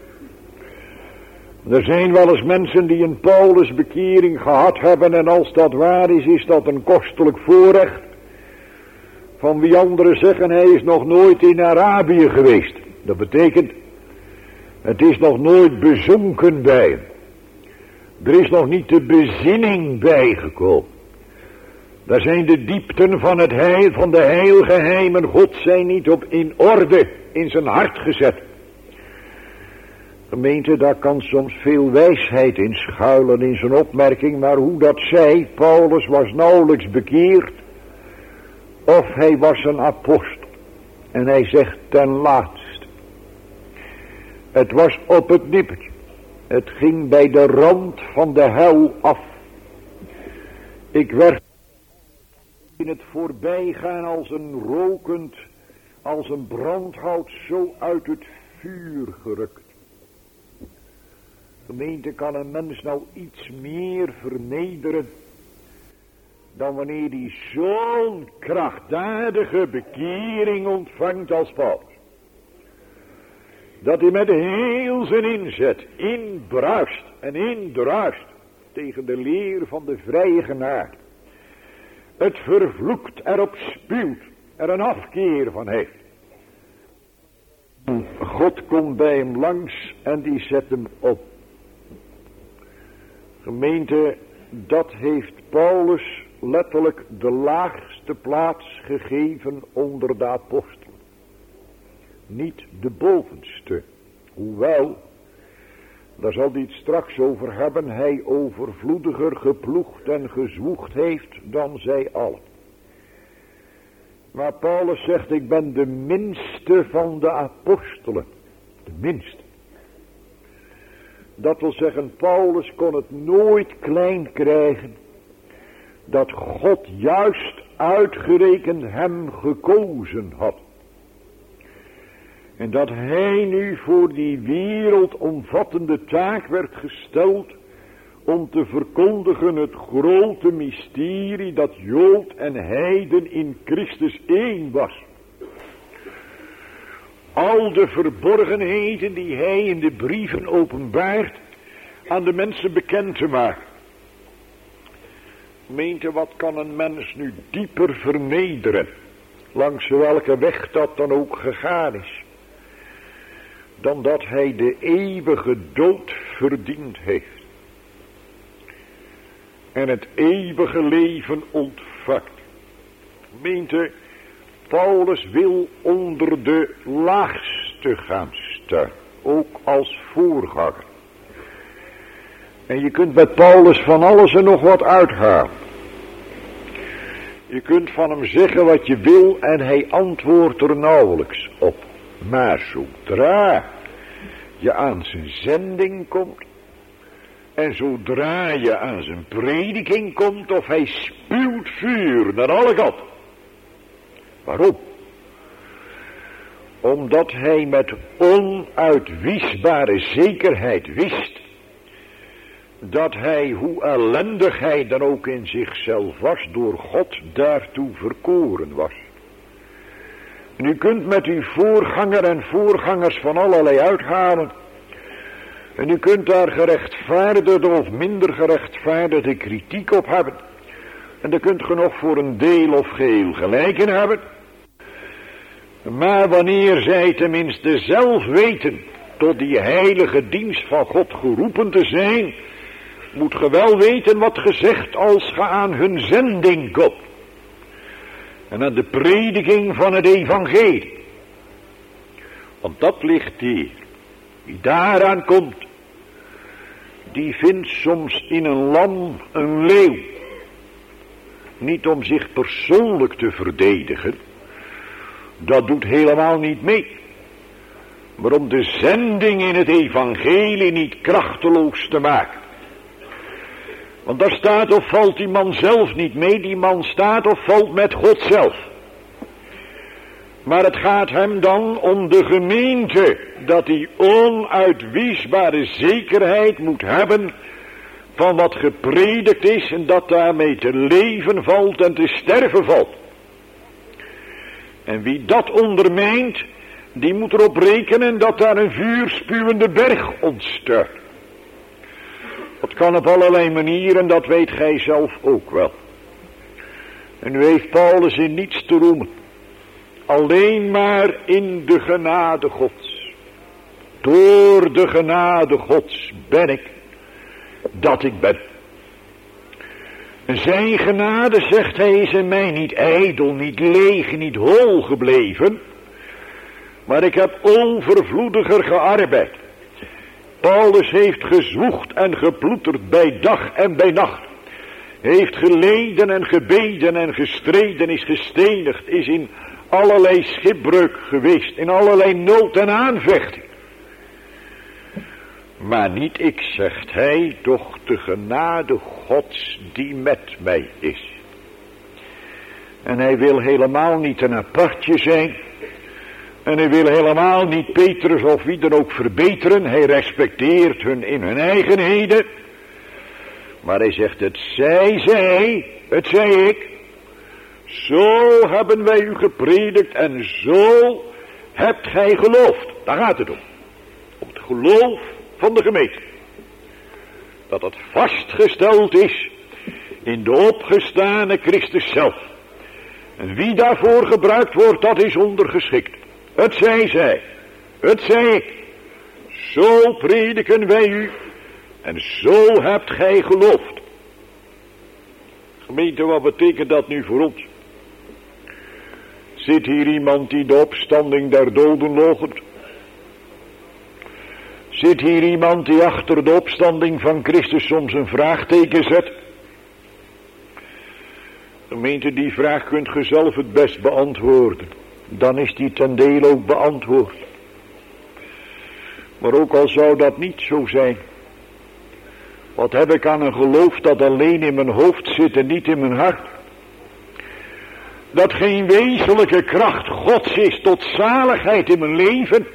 Er zijn wel eens mensen die een Paulus bekering gehad hebben, en als dat waar is, is dat een kostelijk voorrecht. Van wie anderen zeggen, hij is nog nooit in Arabië geweest. Dat betekent, het is nog nooit bezonken bij hem. Er is nog niet de bezinning bijgekomen. Daar zijn de diepten van het heil, van de heilgeheimen God zijn niet op in orde in zijn hart gezet. Gemeente, daar kan soms veel wijsheid in schuilen in zijn opmerking, maar hoe dat zij, Paulus was nauwelijks bekeerd, of hij was een apostel. En hij zegt ten laatste, het was op het nippertje. Het ging bij de rand van de hel af. Ik werd in het voorbijgaan als een rokend, als een brandhout zo uit het vuur gerukt. Gemeente, kan een mens nou iets meer vernederen dan wanneer hij zo'n krachtdadige bekering ontvangt als Paulus. dat hij met heel zijn inzet inbruist en indruist tegen de leer van de vrije genade. Het vervloekt, erop spuwt, er een afkeer van heeft. God komt bij hem langs en die zet hem op. Gemeente, dat heeft Paulus letterlijk de laagste plaats gegeven onder de apostelen. Niet de bovenste. Hoewel, daar zal hij het straks over hebben, hij overvloediger geploegd en gezwoegd heeft dan zij allen. Maar Paulus zegt, ik ben de minste van de apostelen. De minste. Dat wil zeggen, Paulus kon het nooit klein krijgen dat God juist uitgerekend hem gekozen had. En dat hij nu voor die wereldomvattende taak werd gesteld om te verkondigen het grote mysterie dat Jood en Heiden in Christus één was. Al de verborgenheden die hij in de brieven openbaart aan de mensen bekend te maken. Gemeente, wat kan een mens nu dieper vernederen, langs welke weg dat dan ook gegaan is, dan dat hij de eeuwige dood verdiend heeft. En het eeuwige leven ontvangt. Gemeente, Paulus wil onder de laagste gaan staan. Ook als voorganger. En je kunt bij Paulus van alles en nog wat uithalen. Je kunt van hem zeggen wat je wil en hij antwoordt er nauwelijks op. Maar zodra je aan zijn zending komt en zodra je aan zijn prediking komt, of hij spuwt vuur naar alle kanten. Waarom? Omdat hij met onuitwisbare zekerheid wist dat hij, hoe ellendig hij dan ook in zichzelf was, door God daartoe verkoren was. En u kunt met uw voorganger en voorgangers van allerlei uithalen. En u kunt daar gerechtvaardigde of minder gerechtvaardigde kritiek op hebben. En daar kunt ge nog voor een deel of geheel gelijk in hebben. Maar wanneer zij tenminste zelf weten tot die heilige dienst van God geroepen te zijn, moet ge wel weten wat gezegd als ge aan hun zending komt. En aan de prediking van het evangelie. Want dat ligt hier. Wie daaraan komt, die vindt soms in een lam een leeuw. Niet om zich persoonlijk te verdedigen. Dat doet helemaal niet mee. Maar om de zending in het evangelie niet krachteloos te maken. Want daar staat of valt die man zelf niet mee. Die man staat of valt met God zelf. Maar het gaat hem dan om de gemeente. Dat die onuitwisbare zekerheid moet hebben van wat gepredikt is. En dat daarmee te leven valt en te sterven valt. En wie dat ondermijnt, die moet erop rekenen dat daar een vuurspuwende berg ontstaat. Dat kan op allerlei manieren, dat weet gij zelf ook wel. En nu heeft Paulus in niets te roemen. Alleen maar in de genade Gods. Door de genade Gods ben ik dat ik ben. En zijn genade, zegt hij, is in mij niet ijdel, niet leeg, niet hol gebleven. Maar ik heb overvloediger gearbeid. Paulus heeft gezwoegd en geploeterd bij dag en bij nacht. Heeft geleden en gebeden en gestreden, is gestenigd, is in allerlei schipbreuk geweest, in allerlei nood en aanvechting. Maar niet ik, zegt hij, doch de genade Gods die met mij is. En hij wil helemaal niet een apartje zijn. En hij wil helemaal niet Petrus of wie dan ook verbeteren. Hij respecteert hun in hun eigenheden. Maar hij zegt, het zij zij, het zij ik. Zo hebben wij u gepredikt en zo hebt gij geloofd. Daar gaat het om. geloof van de gemeente. Dat het vastgesteld is in de opgestane Christus zelf. En wie daarvoor gebruikt wordt, dat is ondergeschikt. Het zij zij, het zij ik. Zo prediken wij u en zo hebt gij geloofd. Gemeente, wat betekent dat nu voor ons? Zit hier iemand die de opstanding der doden loochent? Zit hier iemand die achter de opstanding van Christus soms een vraagteken zet? Gemeente, die vraag kunt ge zelf het best beantwoorden. Dan is die ten dele ook beantwoord. Maar ook al zou dat niet zo zijn. Wat heb ik aan een geloof dat alleen in mijn hoofd zit en niet in mijn hart? Dat geen wezenlijke kracht Gods is tot zaligheid in mijn leven.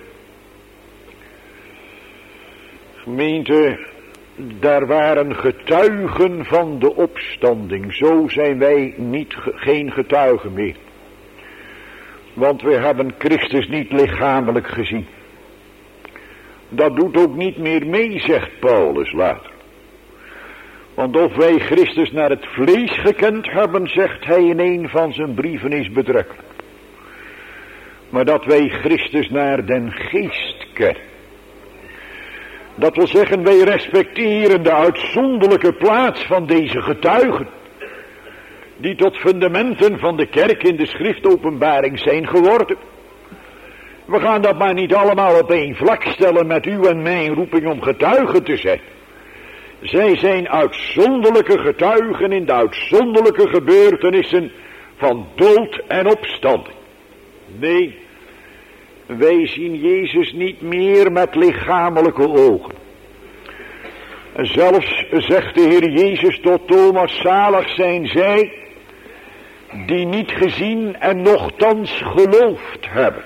Gemeente, daar waren getuigen van de opstanding. Zo zijn wij niet, geen getuigen meer. Want we hebben Christus niet lichamelijk gezien. Dat doet ook niet meer mee, zegt Paulus later. Want of wij Christus naar het vlees gekend hebben, zegt hij in een van zijn brieven, is betrekkelijk. Maar dat wij Christus naar den geest kennen. Dat wil zeggen, wij respecteren de uitzonderlijke plaats van deze getuigen. Die tot fundamenten van de kerk in de schriftopenbaring zijn geworden. We gaan dat maar niet allemaal op één vlak stellen met u en mijn roeping om getuigen te zijn. Zij zijn uitzonderlijke getuigen in de uitzonderlijke gebeurtenissen van dood en opstanding. Nee, wij zien Jezus niet meer met lichamelijke ogen. En zelfs zegt de Heer Jezus tot Thomas, zalig zijn zij die niet gezien en nochtans geloofd hebben.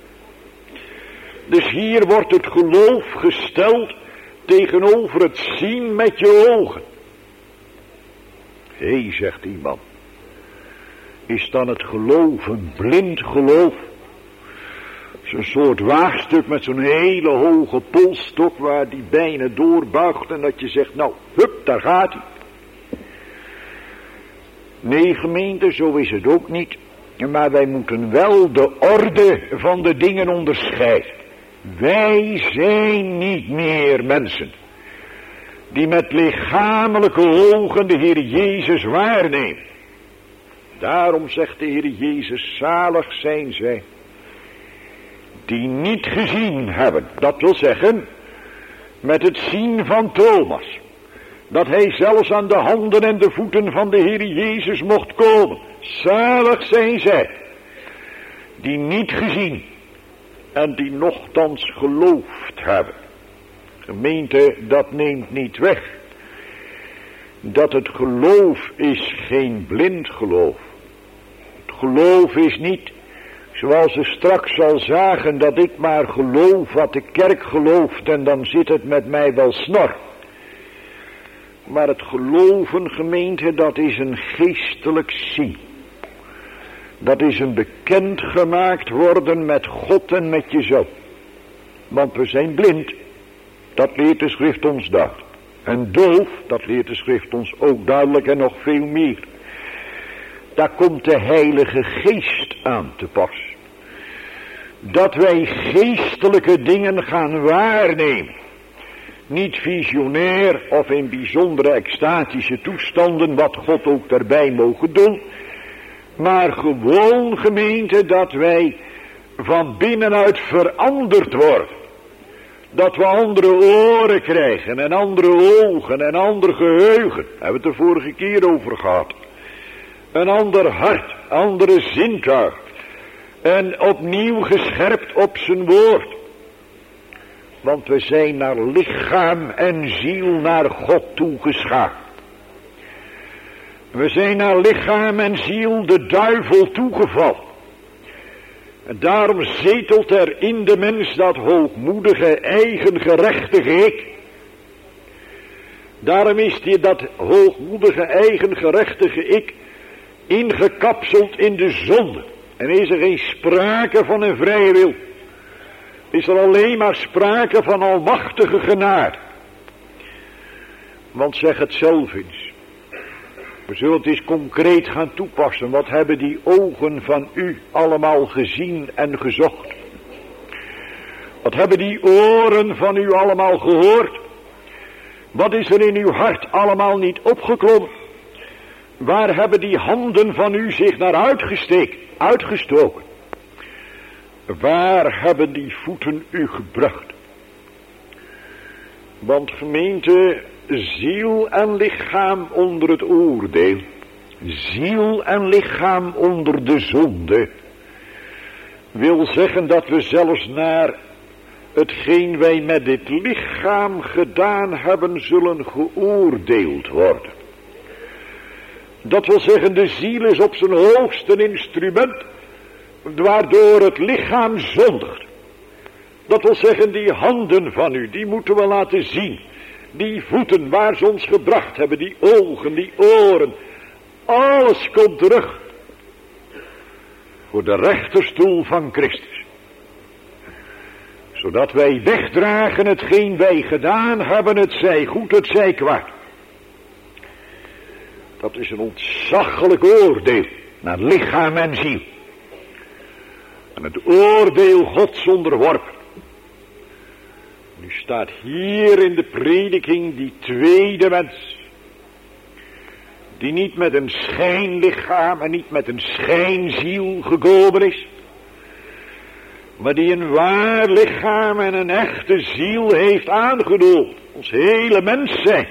Dus hier wordt het geloof gesteld tegenover het zien met je ogen. Hé, hey, zegt iemand, is dan het geloof een blind geloof? Zo'n soort waagstuk met zo'n hele hoge polstok waar die bijna doorbuigt en dat je zegt, nou, hup, daar gaat hij. Nee, gemeente, zo is het ook niet. Maar wij moeten wel de orde van de dingen onderscheiden. Wij zijn niet meer mensen die met lichamelijke ogen de Heer Jezus waarnemen. Daarom zegt de Heer Jezus, zalig zijn zij die niet gezien hebben. Dat wil zeggen, met het zien van Thomas, dat hij zelfs aan de handen en de voeten van de Heer Jezus mocht komen. Zalig zijn zij die niet gezien en die nochtans geloofd hebben. Gemeente, dat neemt niet weg dat het geloof is geen blind geloof. Het geloof is niet, zoals ze straks zal zagen, dat ik maar geloof wat de kerk gelooft en dan zit het met mij wel snor. Maar het geloven, gemeente, dat is een geestelijk zien. Dat is een bekendgemaakt worden met God en met jezelf. Want we zijn blind, dat leert de schrift ons duidelijk. En doof, dat leert de schrift ons ook duidelijk en nog veel meer. Daar komt de Heilige Geest aan te pas. Dat wij geestelijke dingen gaan waarnemen. Niet visionair of in bijzondere extatische toestanden, wat God ook daarbij mogen doen. Maar gewoon, gemeente, dat wij van binnenuit veranderd worden. Dat we andere oren krijgen en andere ogen en ander geheugen. Daar hebben we het de vorige keer over gehad. Een ander hart, andere zintuig. En opnieuw gescherpt op zijn woord. Want we zijn naar lichaam en ziel naar God toegeschaakt. We zijn naar lichaam en ziel de duivel toegevallen. En daarom zetelt er in de mens dat hoogmoedige, eigengerechtige ik. Daarom is die dat hoogmoedige, eigengerechtige ik ingekapseld in de zonde. En is er geen sprake van een vrije wil. is er alleen maar sprake van almachtige genade. Want zeg het zelf eens. We zullen het eens concreet gaan toepassen. Wat hebben die ogen van u allemaal gezien en gezocht? Wat hebben die oren van u allemaal gehoord? Wat is er in uw hart allemaal niet opgeklommen? Waar hebben die handen van u zich naar uitgesteekt, uitgestoken? Waar hebben die voeten u gebracht? Want gemeente, ziel en lichaam onder het oordeel, ziel en lichaam onder de zonde, wil zeggen dat we zelfs naar hetgeen wij met dit lichaam gedaan hebben, zullen geoordeeld worden. Dat wil zeggen, de ziel is op zijn hoogste instrument, waardoor het lichaam zondigt. Dat wil zeggen, die handen van u, die moeten we laten zien. Die voeten waar ze ons gebracht hebben, die ogen, die oren, alles komt terug voor de rechterstoel van Christus. Zodat wij wegdragen hetgeen wij gedaan hebben, het zij goed, het zij kwaad. Dat is een ontzaglijk oordeel naar lichaam en ziel. En het oordeel Gods onderworpen. Nu staat hier in de prediking die tweede mens. Die niet met een schijnlichaam en niet met een schijnziel gekomen is. Maar die een waar lichaam en een echte ziel heeft aangenomen. Ons hele mens zijn.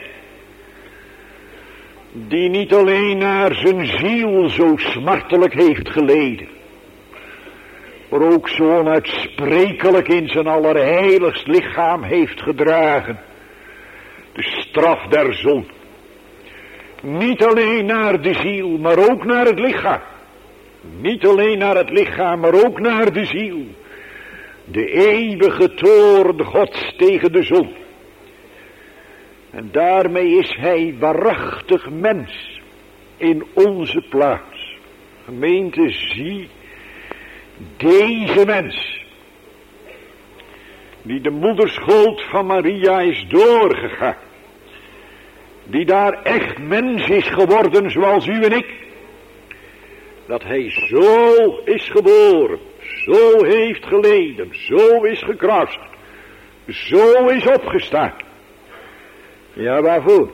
Die niet alleen naar zijn ziel zo smartelijk heeft geleden. Maar ook zo onuitsprekelijk in zijn allerheiligst lichaam heeft gedragen. De straf der zon. Niet alleen naar de ziel, maar ook naar het lichaam. Niet alleen naar het lichaam, maar ook naar de ziel. De eeuwige toorn Gods tegen de zon. En daarmee is hij waarachtig mens in onze plaats. Gemeente, zie deze mens, die de moederschoot van Maria is doorgegaan, die daar echt mens is geworden zoals u en ik, dat hij zo is geboren, zo heeft geleden, zo is gekruisigd, zo is opgestaan. Ja, waarvoor?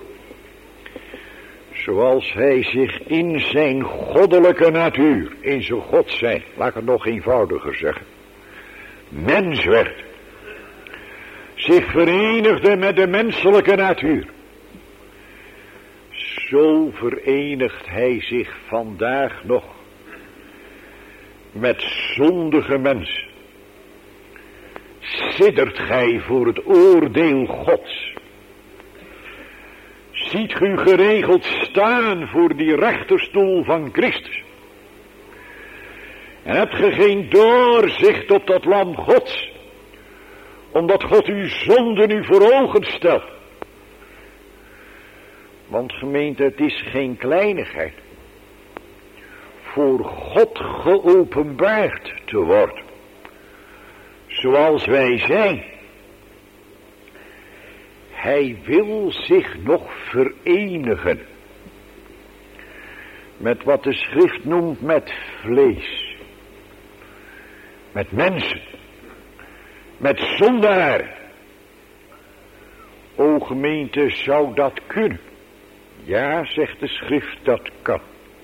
Zoals hij zich in zijn goddelijke natuur, in zijn God zijn, laat ik het nog eenvoudiger zeggen, mens werd, zich verenigde met de menselijke natuur. Zo verenigt hij zich vandaag nog met zondige mensen. Siddert gij voor het oordeel Gods? Ziet u geregeld staan voor die rechterstoel van Christus? En hebt ge geen doorzicht op dat lam Gods, omdat God uw zonden u voor ogen stelt? Want gemeente, het is geen kleinigheid voor God geopenbaard te worden, zoals wij zijn. Hij wil zich nog verenigen met wat de schrift noemt met vlees, met mensen, met zondaren. O gemeente, zou dat kunnen? Ja, zegt de schrift, dat kan.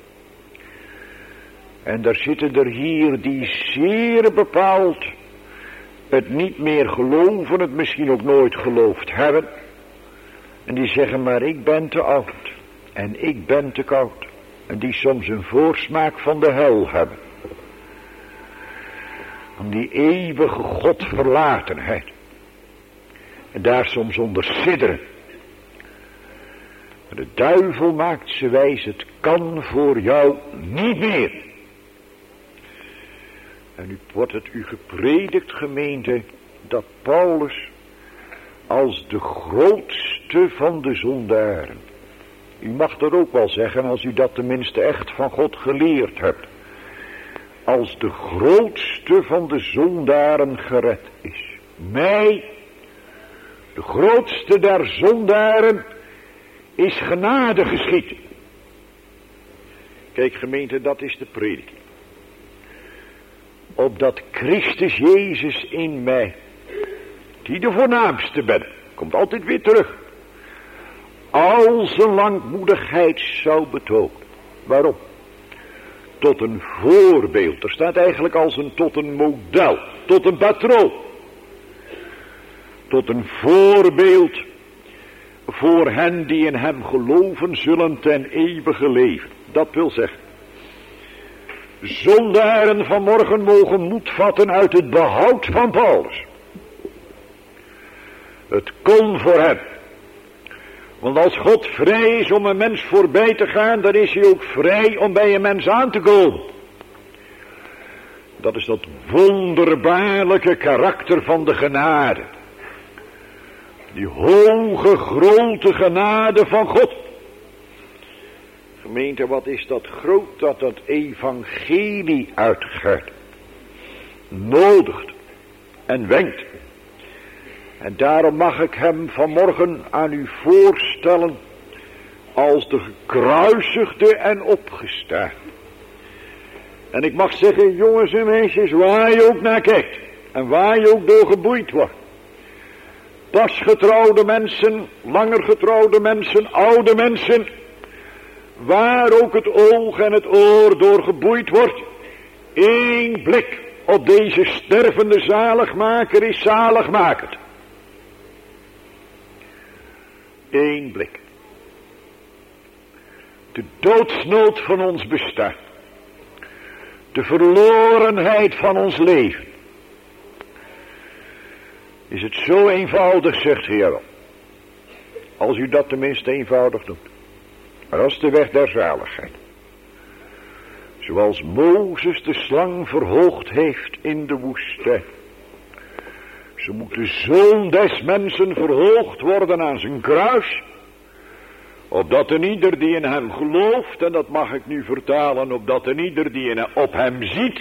En daar zitten er hier die zeer bepaald het niet meer geloven, het misschien ook nooit geloofd hebben. En die zeggen, maar ik ben te oud en ik ben te koud. En die soms een voorsmaak van de hel hebben. Van die eeuwige Godverlatenheid. En daar soms onder sidderen. Maar de duivel maakt ze wijs, het kan voor jou niet meer. En nu wordt het u gepredikt, gemeente, dat Paulus als de grootste van de zondaren. U mag dat ook wel zeggen, als u dat tenminste echt van God geleerd hebt. Als de grootste van de zondaren gered is. mij, de grootste der zondaren, is genade geschied. Kijk gemeente, dat is de prediking. Opdat Christus Jezus in mij, die de voornaamste bent, komt altijd weer terug, al zijn langmoedigheid zou betonen. Waarom? Tot een voorbeeld. Er staat eigenlijk als een tot een model, tot een patroon. Tot een voorbeeld voor hen die in hem geloven zullen ten eeuwige leven. Dat wil zeggen, zondaren vanmorgen mogen moed vatten uit het behoud van Paulus. Het kon voor hem. Want als God vrij is om een mens voorbij te gaan, dan is hij ook vrij om bij een mens aan te komen. Dat is dat wonderbaarlijke karakter van de genade. Die hoge, grote genade van God. Gemeente, wat is dat groot dat dat evangelie uitgaat. Nodigt en wenkt. En daarom mag ik hem vanmorgen aan u voorstellen als de gekruisigde en opgestaan. En ik mag zeggen, jongens en meisjes, waar je ook naar kijkt en waar je ook door geboeid wordt. Pas getrouwde mensen, langer getrouwde mensen, oude mensen, waar ook het oog en het oor door geboeid wordt, één blik op deze stervende zaligmaker is zaligmakend. Eén blik. De doodsnood van ons bestaan. De verlorenheid van ons leven. Is het zo eenvoudig, zegt de Heer wel. Als u dat tenminste eenvoudig doet. Maar dat is de weg der zaligheid. Zoals Mozes de slang verhoogd heeft in de woestijn. Zo moet de zoon des mensen verhoogd worden aan zijn kruis. Opdat een ieder die in hem gelooft, en dat mag ik nu vertalen, opdat een ieder die in, op hem ziet,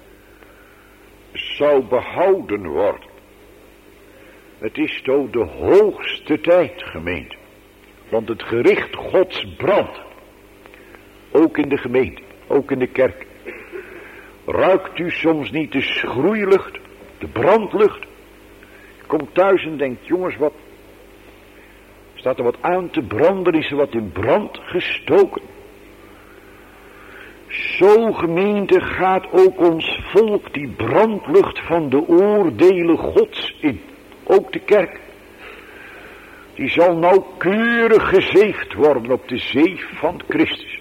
zou behouden worden. Het is toch de hoogste tijd, gemeente. Want het gericht Gods brandt. Ook in de gemeente, ook in de kerk. Ruikt u soms niet de schroeilucht, de brandlucht? Komt thuis en denkt, jongens, wat staat er wat aan te branden, is er wat in brand gestoken. Zo, gemeente, gaat ook ons volk die brandlucht van de oordelen Gods in. Ook de kerk. Die zal nauwkeurig gezeefd worden op de zeef van Christus.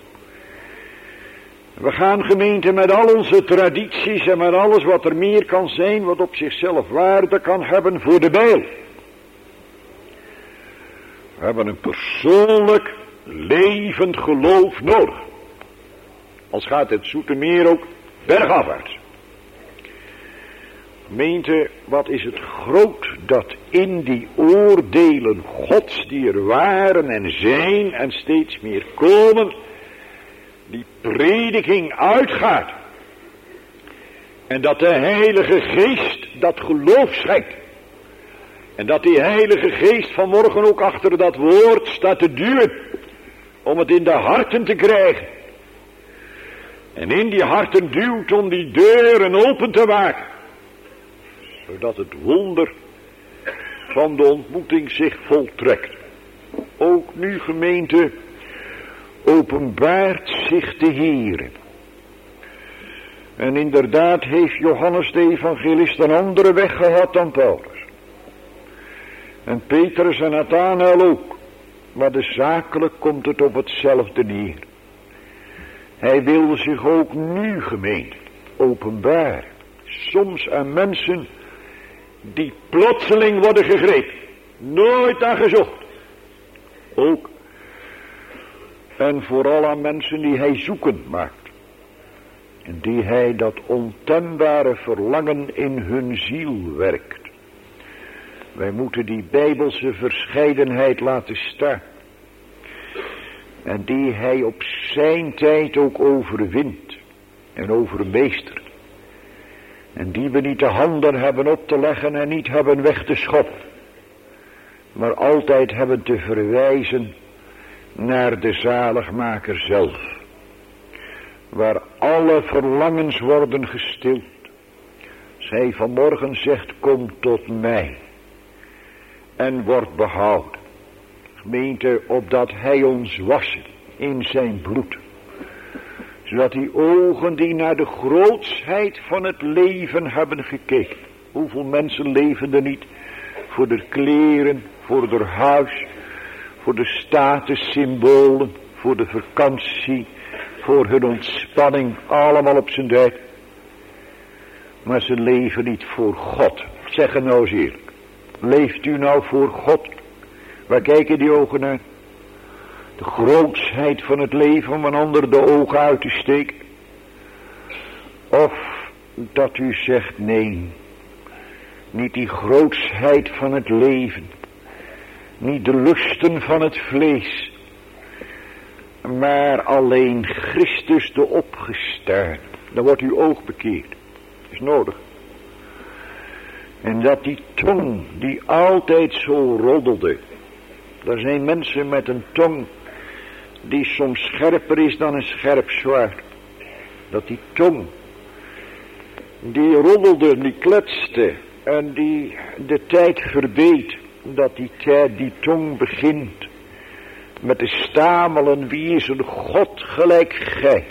We gaan, gemeente, met al onze tradities en met alles wat er meer kan zijn, wat op zichzelf waarde kan hebben voor de bijl. We hebben een persoonlijk levend geloof nodig. Als gaat het Zoetermeer ook bergafwaarts. Gemeente, wat is het groot dat in die oordelen Gods die er waren en zijn en steeds meer komen, die prediking uitgaat. En dat de Heilige Geest dat geloof schenkt. En dat die Heilige Geest vanmorgen ook achter dat woord staat te duwen. Om het in de harten te krijgen. En in die harten duwt om die deuren open te maken. Zodat het wonder van de ontmoeting zich voltrekt. Ook nu, gemeente, openbaart zich de Heere. En inderdaad heeft Johannes de evangelist een andere weg gehad dan Paulus. En Petrus en Nathanael ook. Maar de zakelijk komt het op hetzelfde neer. Hij wil zich ook nu, gemeente, openbaren. Soms aan mensen die plotseling worden gegrepen. Nooit aan gezocht. Ook. En vooral aan mensen die hij zoekend maakt. En die hij dat ontembare verlangen in hun ziel werkt. Wij moeten die bijbelse verscheidenheid laten staan. En die hij op zijn tijd ook overwint. En overmeestert. En die we niet de handen hebben op te leggen en niet hebben weg te schoppen. Maar altijd hebben te verwijzen naar de zaligmaker zelf. Waar alle verlangens worden gestild. Zij vanmorgen zegt, kom tot mij. En wordt behouden. Gemeente, opdat hij ons wassen in zijn bloed. Zodat die ogen die naar de grootsheid van het leven hebben gekeken. Hoeveel mensen leven er niet voor de kleren, voor de huis, voor de statussymbolen, voor de vakantie, voor hun ontspanning, allemaal op zijn tijd. Maar ze leven niet voor God. Zeg het nou eens eerlijk. Leeft u nou voor God? Waar kijken die ogen naar? De grootsheid van het leven om een ander de ogen uit te steken. Of dat u zegt nee. Niet die grootsheid van het leven. Niet de lusten van het vlees. Maar alleen Christus de opgestaan. Dan wordt uw oog bekeerd. Dat is nodig. En dat die tong die altijd zo roddelde. Er zijn mensen met een tong die soms scherper is dan een scherp zwaard. Dat die tong, die roddelde, die kletste en die de tijd verbeet. Dat die, tijd, die tong begint met de stamelen, wie is een God gelijk gij.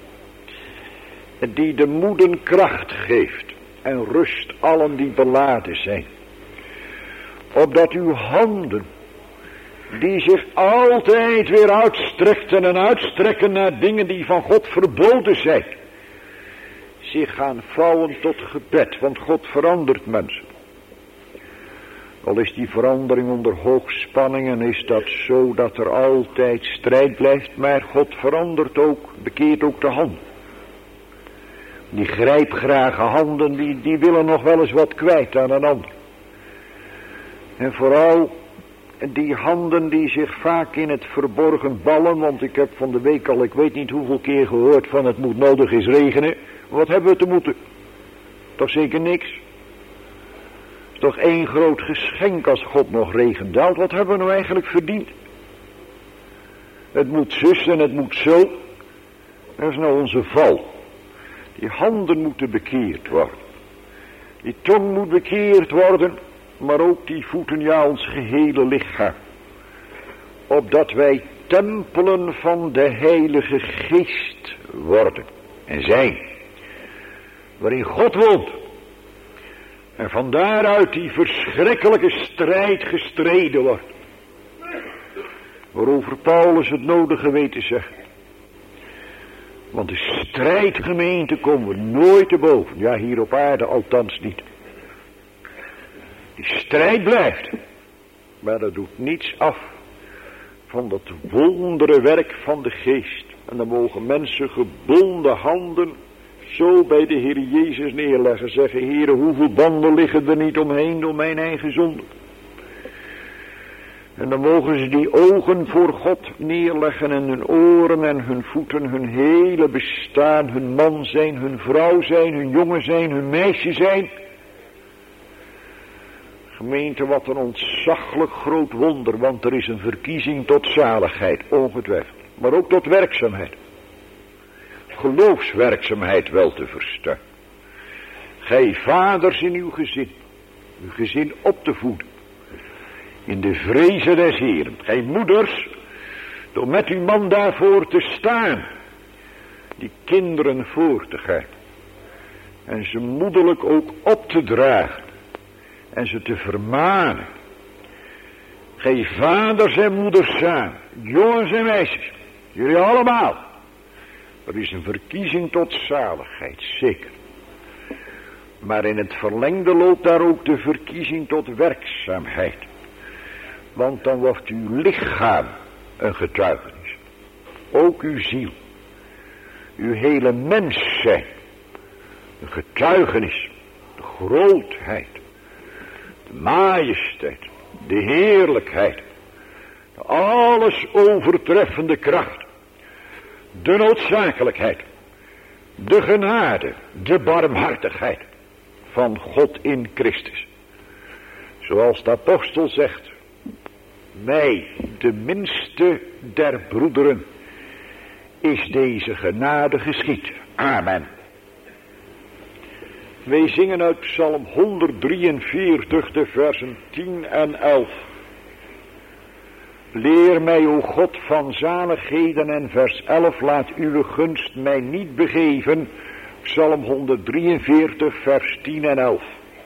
Die de moeden kracht geeft en rust allen die beladen zijn. Opdat uw handen, die zich altijd weer uitstrekten en uitstrekken naar dingen die van God verboden zijn, zich gaan vouwen tot gebed, want God verandert mensen. Al is die verandering onder hoogspanning en is dat zo dat er altijd strijd blijft, maar God verandert ook, bekeert ook de hand. Die grijpgrage handen, die, die willen nog wel eens wat kwijt aan een ander. En vooral die handen die zich vaak in het verborgen ballen, want ik heb van de week al, ik weet niet hoeveel keer gehoord van het moet nodig is regenen. Wat hebben we te moeten? Toch zeker niks? Het is toch één groot geschenk als God nog regen daalt. Wat hebben we nou eigenlijk verdiend? Het moet zus en het moet zo. Dat is nou onze val. Die handen moeten bekeerd worden. Die tong moet bekeerd worden. Maar ook die voeten, ja, ons gehele lichaam. Opdat wij tempelen van de Heilige Geest worden. En zijn. Waarin God woont. En van daaruit die verschrikkelijke strijd gestreden wordt. Waarover Paulus het nodige weet te zeggen. Want de strijdgemeente komen we nooit te boven. Ja, hier op aarde althans niet. Die strijd blijft. Maar dat doet niets af van dat wondere werk van de geest. En dan mogen mensen gebonden handen zo bij de Heer Jezus neerleggen. Zeggen, Heere, hoeveel banden liggen er niet omheen door mijn eigen zonde. En dan mogen ze die ogen voor God neerleggen en hun oren en hun voeten, hun hele bestaan, hun man zijn, hun vrouw zijn, hun jongen zijn, hun meisje zijn. Gemeente, wat een ontzaglijk groot wonder, want er is een verkiezing tot zaligheid, ongetwijfeld. Maar ook tot werkzaamheid. Geloofswerkzaamheid wel te verstaan. Gij vaders in uw gezin, uw gezin op te voeden. In de vrezen des Heeren. Gij moeders, door met uw man daarvoor te staan. Die kinderen voor te gaan. En ze moederlijk ook op te dragen. En ze te vermanen. Gij vaders en moeders samen. Jongens en meisjes. Jullie allemaal. Er is een verkiezing tot zaligheid, zeker. Maar in het verlengde loopt daar ook de verkiezing tot werkzaamheid. Want dan wordt uw lichaam een getuigenis. Ook uw ziel. Uw hele mens zijn. Een getuigenis. De grootheid. De majesteit. De heerlijkheid. De alles overtreffende kracht. De noodzakelijkheid. De genade. De barmhartigheid. van God in Christus. Zoals de apostel zegt, mij, de minste der broederen, is deze genade geschied. Amen. Wij zingen uit Psalm honderddrieënveertig de versen tien en elf. Leer mij, o God, van zaligheden, en vers elf, laat uw gunst mij niet begeven. Psalm honderddrieënveertig vers tien en elf.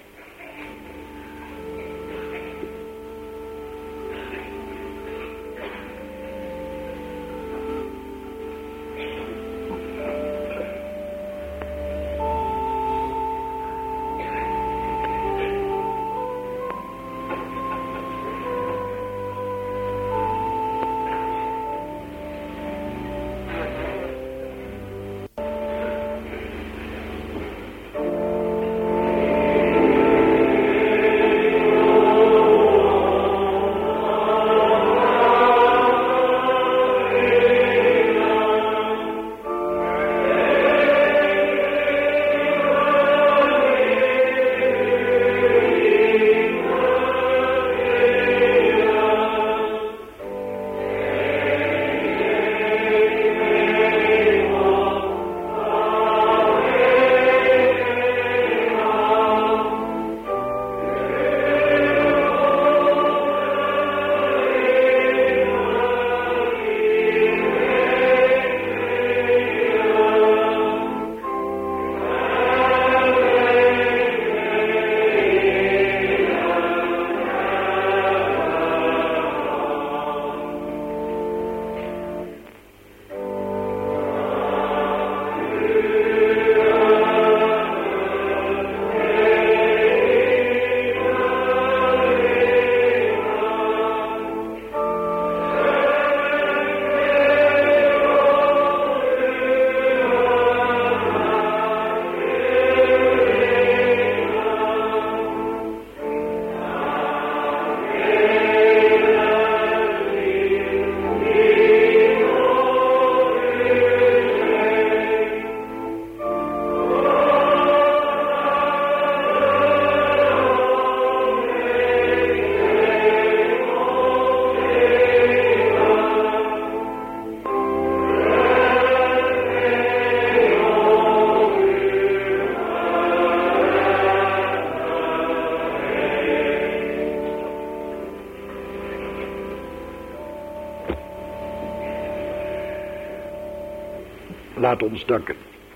Laat ons danken.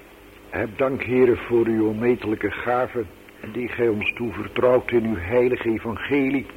Heb dank, Heere, voor uw onmetelijke gaven die gij ons toevertrouwt in uw heilige evangelie.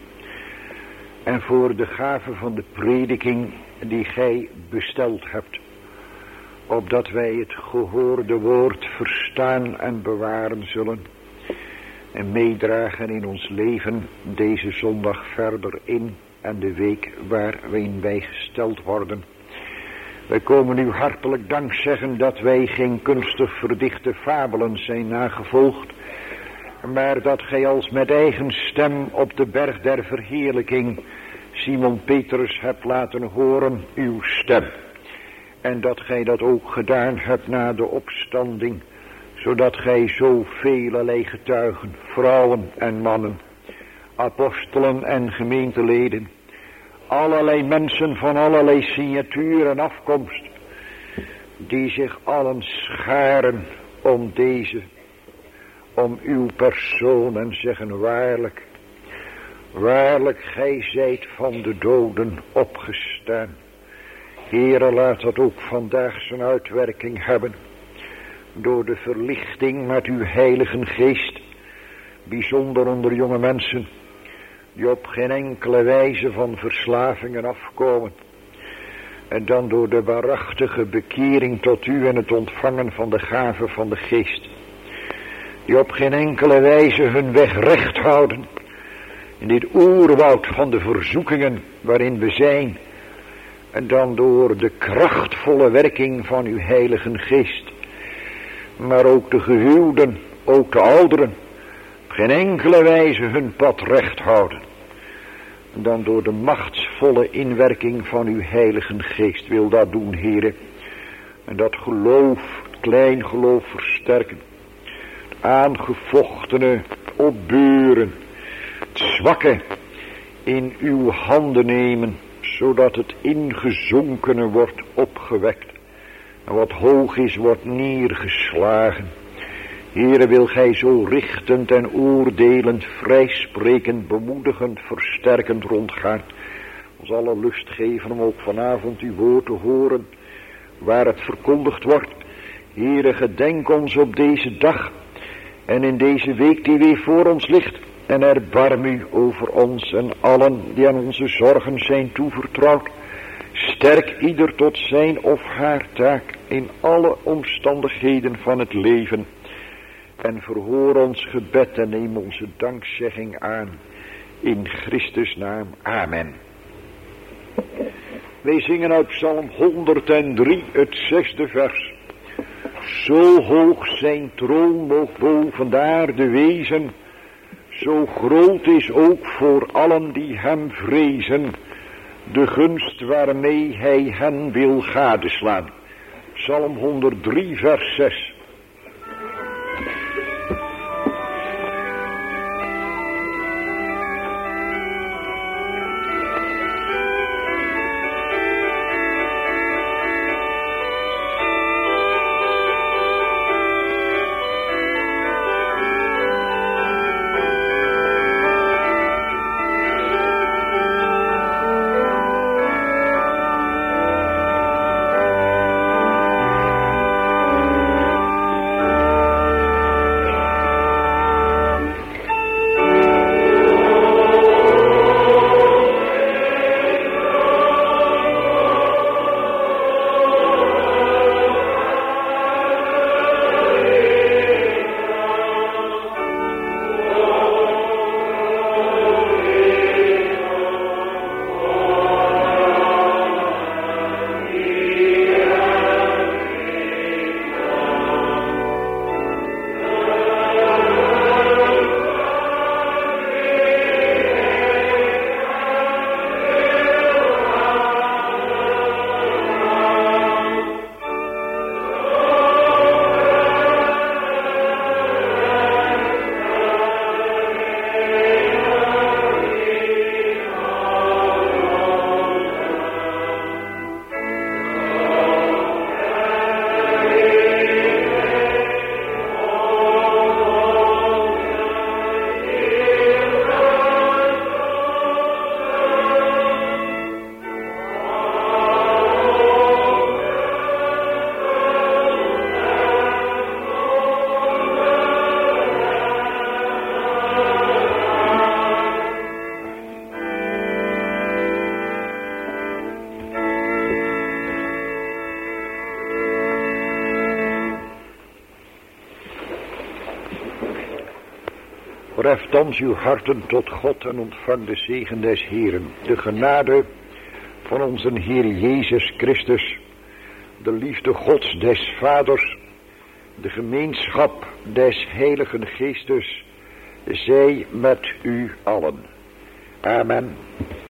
En voor de gave van de prediking die gij besteld hebt. Opdat wij het gehoorde woord verstaan en bewaren zullen. En meedragen in ons leven deze zondag verder in en de week waarin wij gesteld worden. Wij komen u hartelijk dank zeggen dat wij geen kunstig verdichte fabelen zijn nagevolgd, maar dat gij als met eigen stem op de berg der verheerlijking Simon Petrus hebt laten horen uw stem. En dat gij dat ook gedaan hebt na de opstanding, zodat gij zo velelei getuigen, vrouwen en mannen, apostelen en gemeenteleden, allerlei mensen van allerlei signatuur en afkomst, die zich allen scharen om deze, om uw persoon, en zeggen waarlijk, waarlijk, gij zijt van de doden opgestaan. Heere, laat dat ook vandaag zijn uitwerking hebben, door de verlichting met uw heilige geest, bijzonder onder jonge mensen, die op geen enkele wijze van verslavingen afkomen. En dan door de waarachtige bekering tot u en het ontvangen van de gave van de geest. Die op geen enkele wijze hun weg recht houden in dit oerwoud van de verzoekingen waarin we zijn. En dan door de krachtvolle werking van uw heilige geest. Maar ook de gehuwden, ook de ouderen, op geen enkele wijze hun pad recht houden. En dan door de machtsvolle inwerking van uw heilige geest. Wil dat doen, Heere. En dat geloof, het klein geloof versterken. aangevochtene opbeuren, het zwakke in uw handen nemen, zodat het ingezonkene wordt opgewekt en wat hoog is wordt neergeslagen. Heere, wil gij zo richtend en oordelend, vrijsprekend, bemoedigend, versterkend rondgaan, ons alle lust geven om ook vanavond uw woord te horen, waar het verkondigd wordt. Heere, gedenk ons op deze dag en in deze week die weer voor ons ligt, en erbarm u over ons en allen die aan onze zorgen zijn toevertrouwd. Sterk ieder tot zijn of haar taak in alle omstandigheden van het leven. En verhoor ons gebed en neem onze dankzegging aan. In Christus naam. Amen. Wij zingen uit Psalm honderddrie, het zesde vers. Zo hoog zijn troon nog boven de aarde wezen, zo groot is ook voor allen die hem vrezen de gunst waarmee hij hen wil gadeslaan. Psalm honderddrie, vers zes. Verheft thans uw harten tot God en ontvang de zegen des Heeren. De genade van onze Heer Jezus Christus, de liefde Gods des Vaders, de gemeenschap des Heiligen Geestes, zij met u allen. Amen.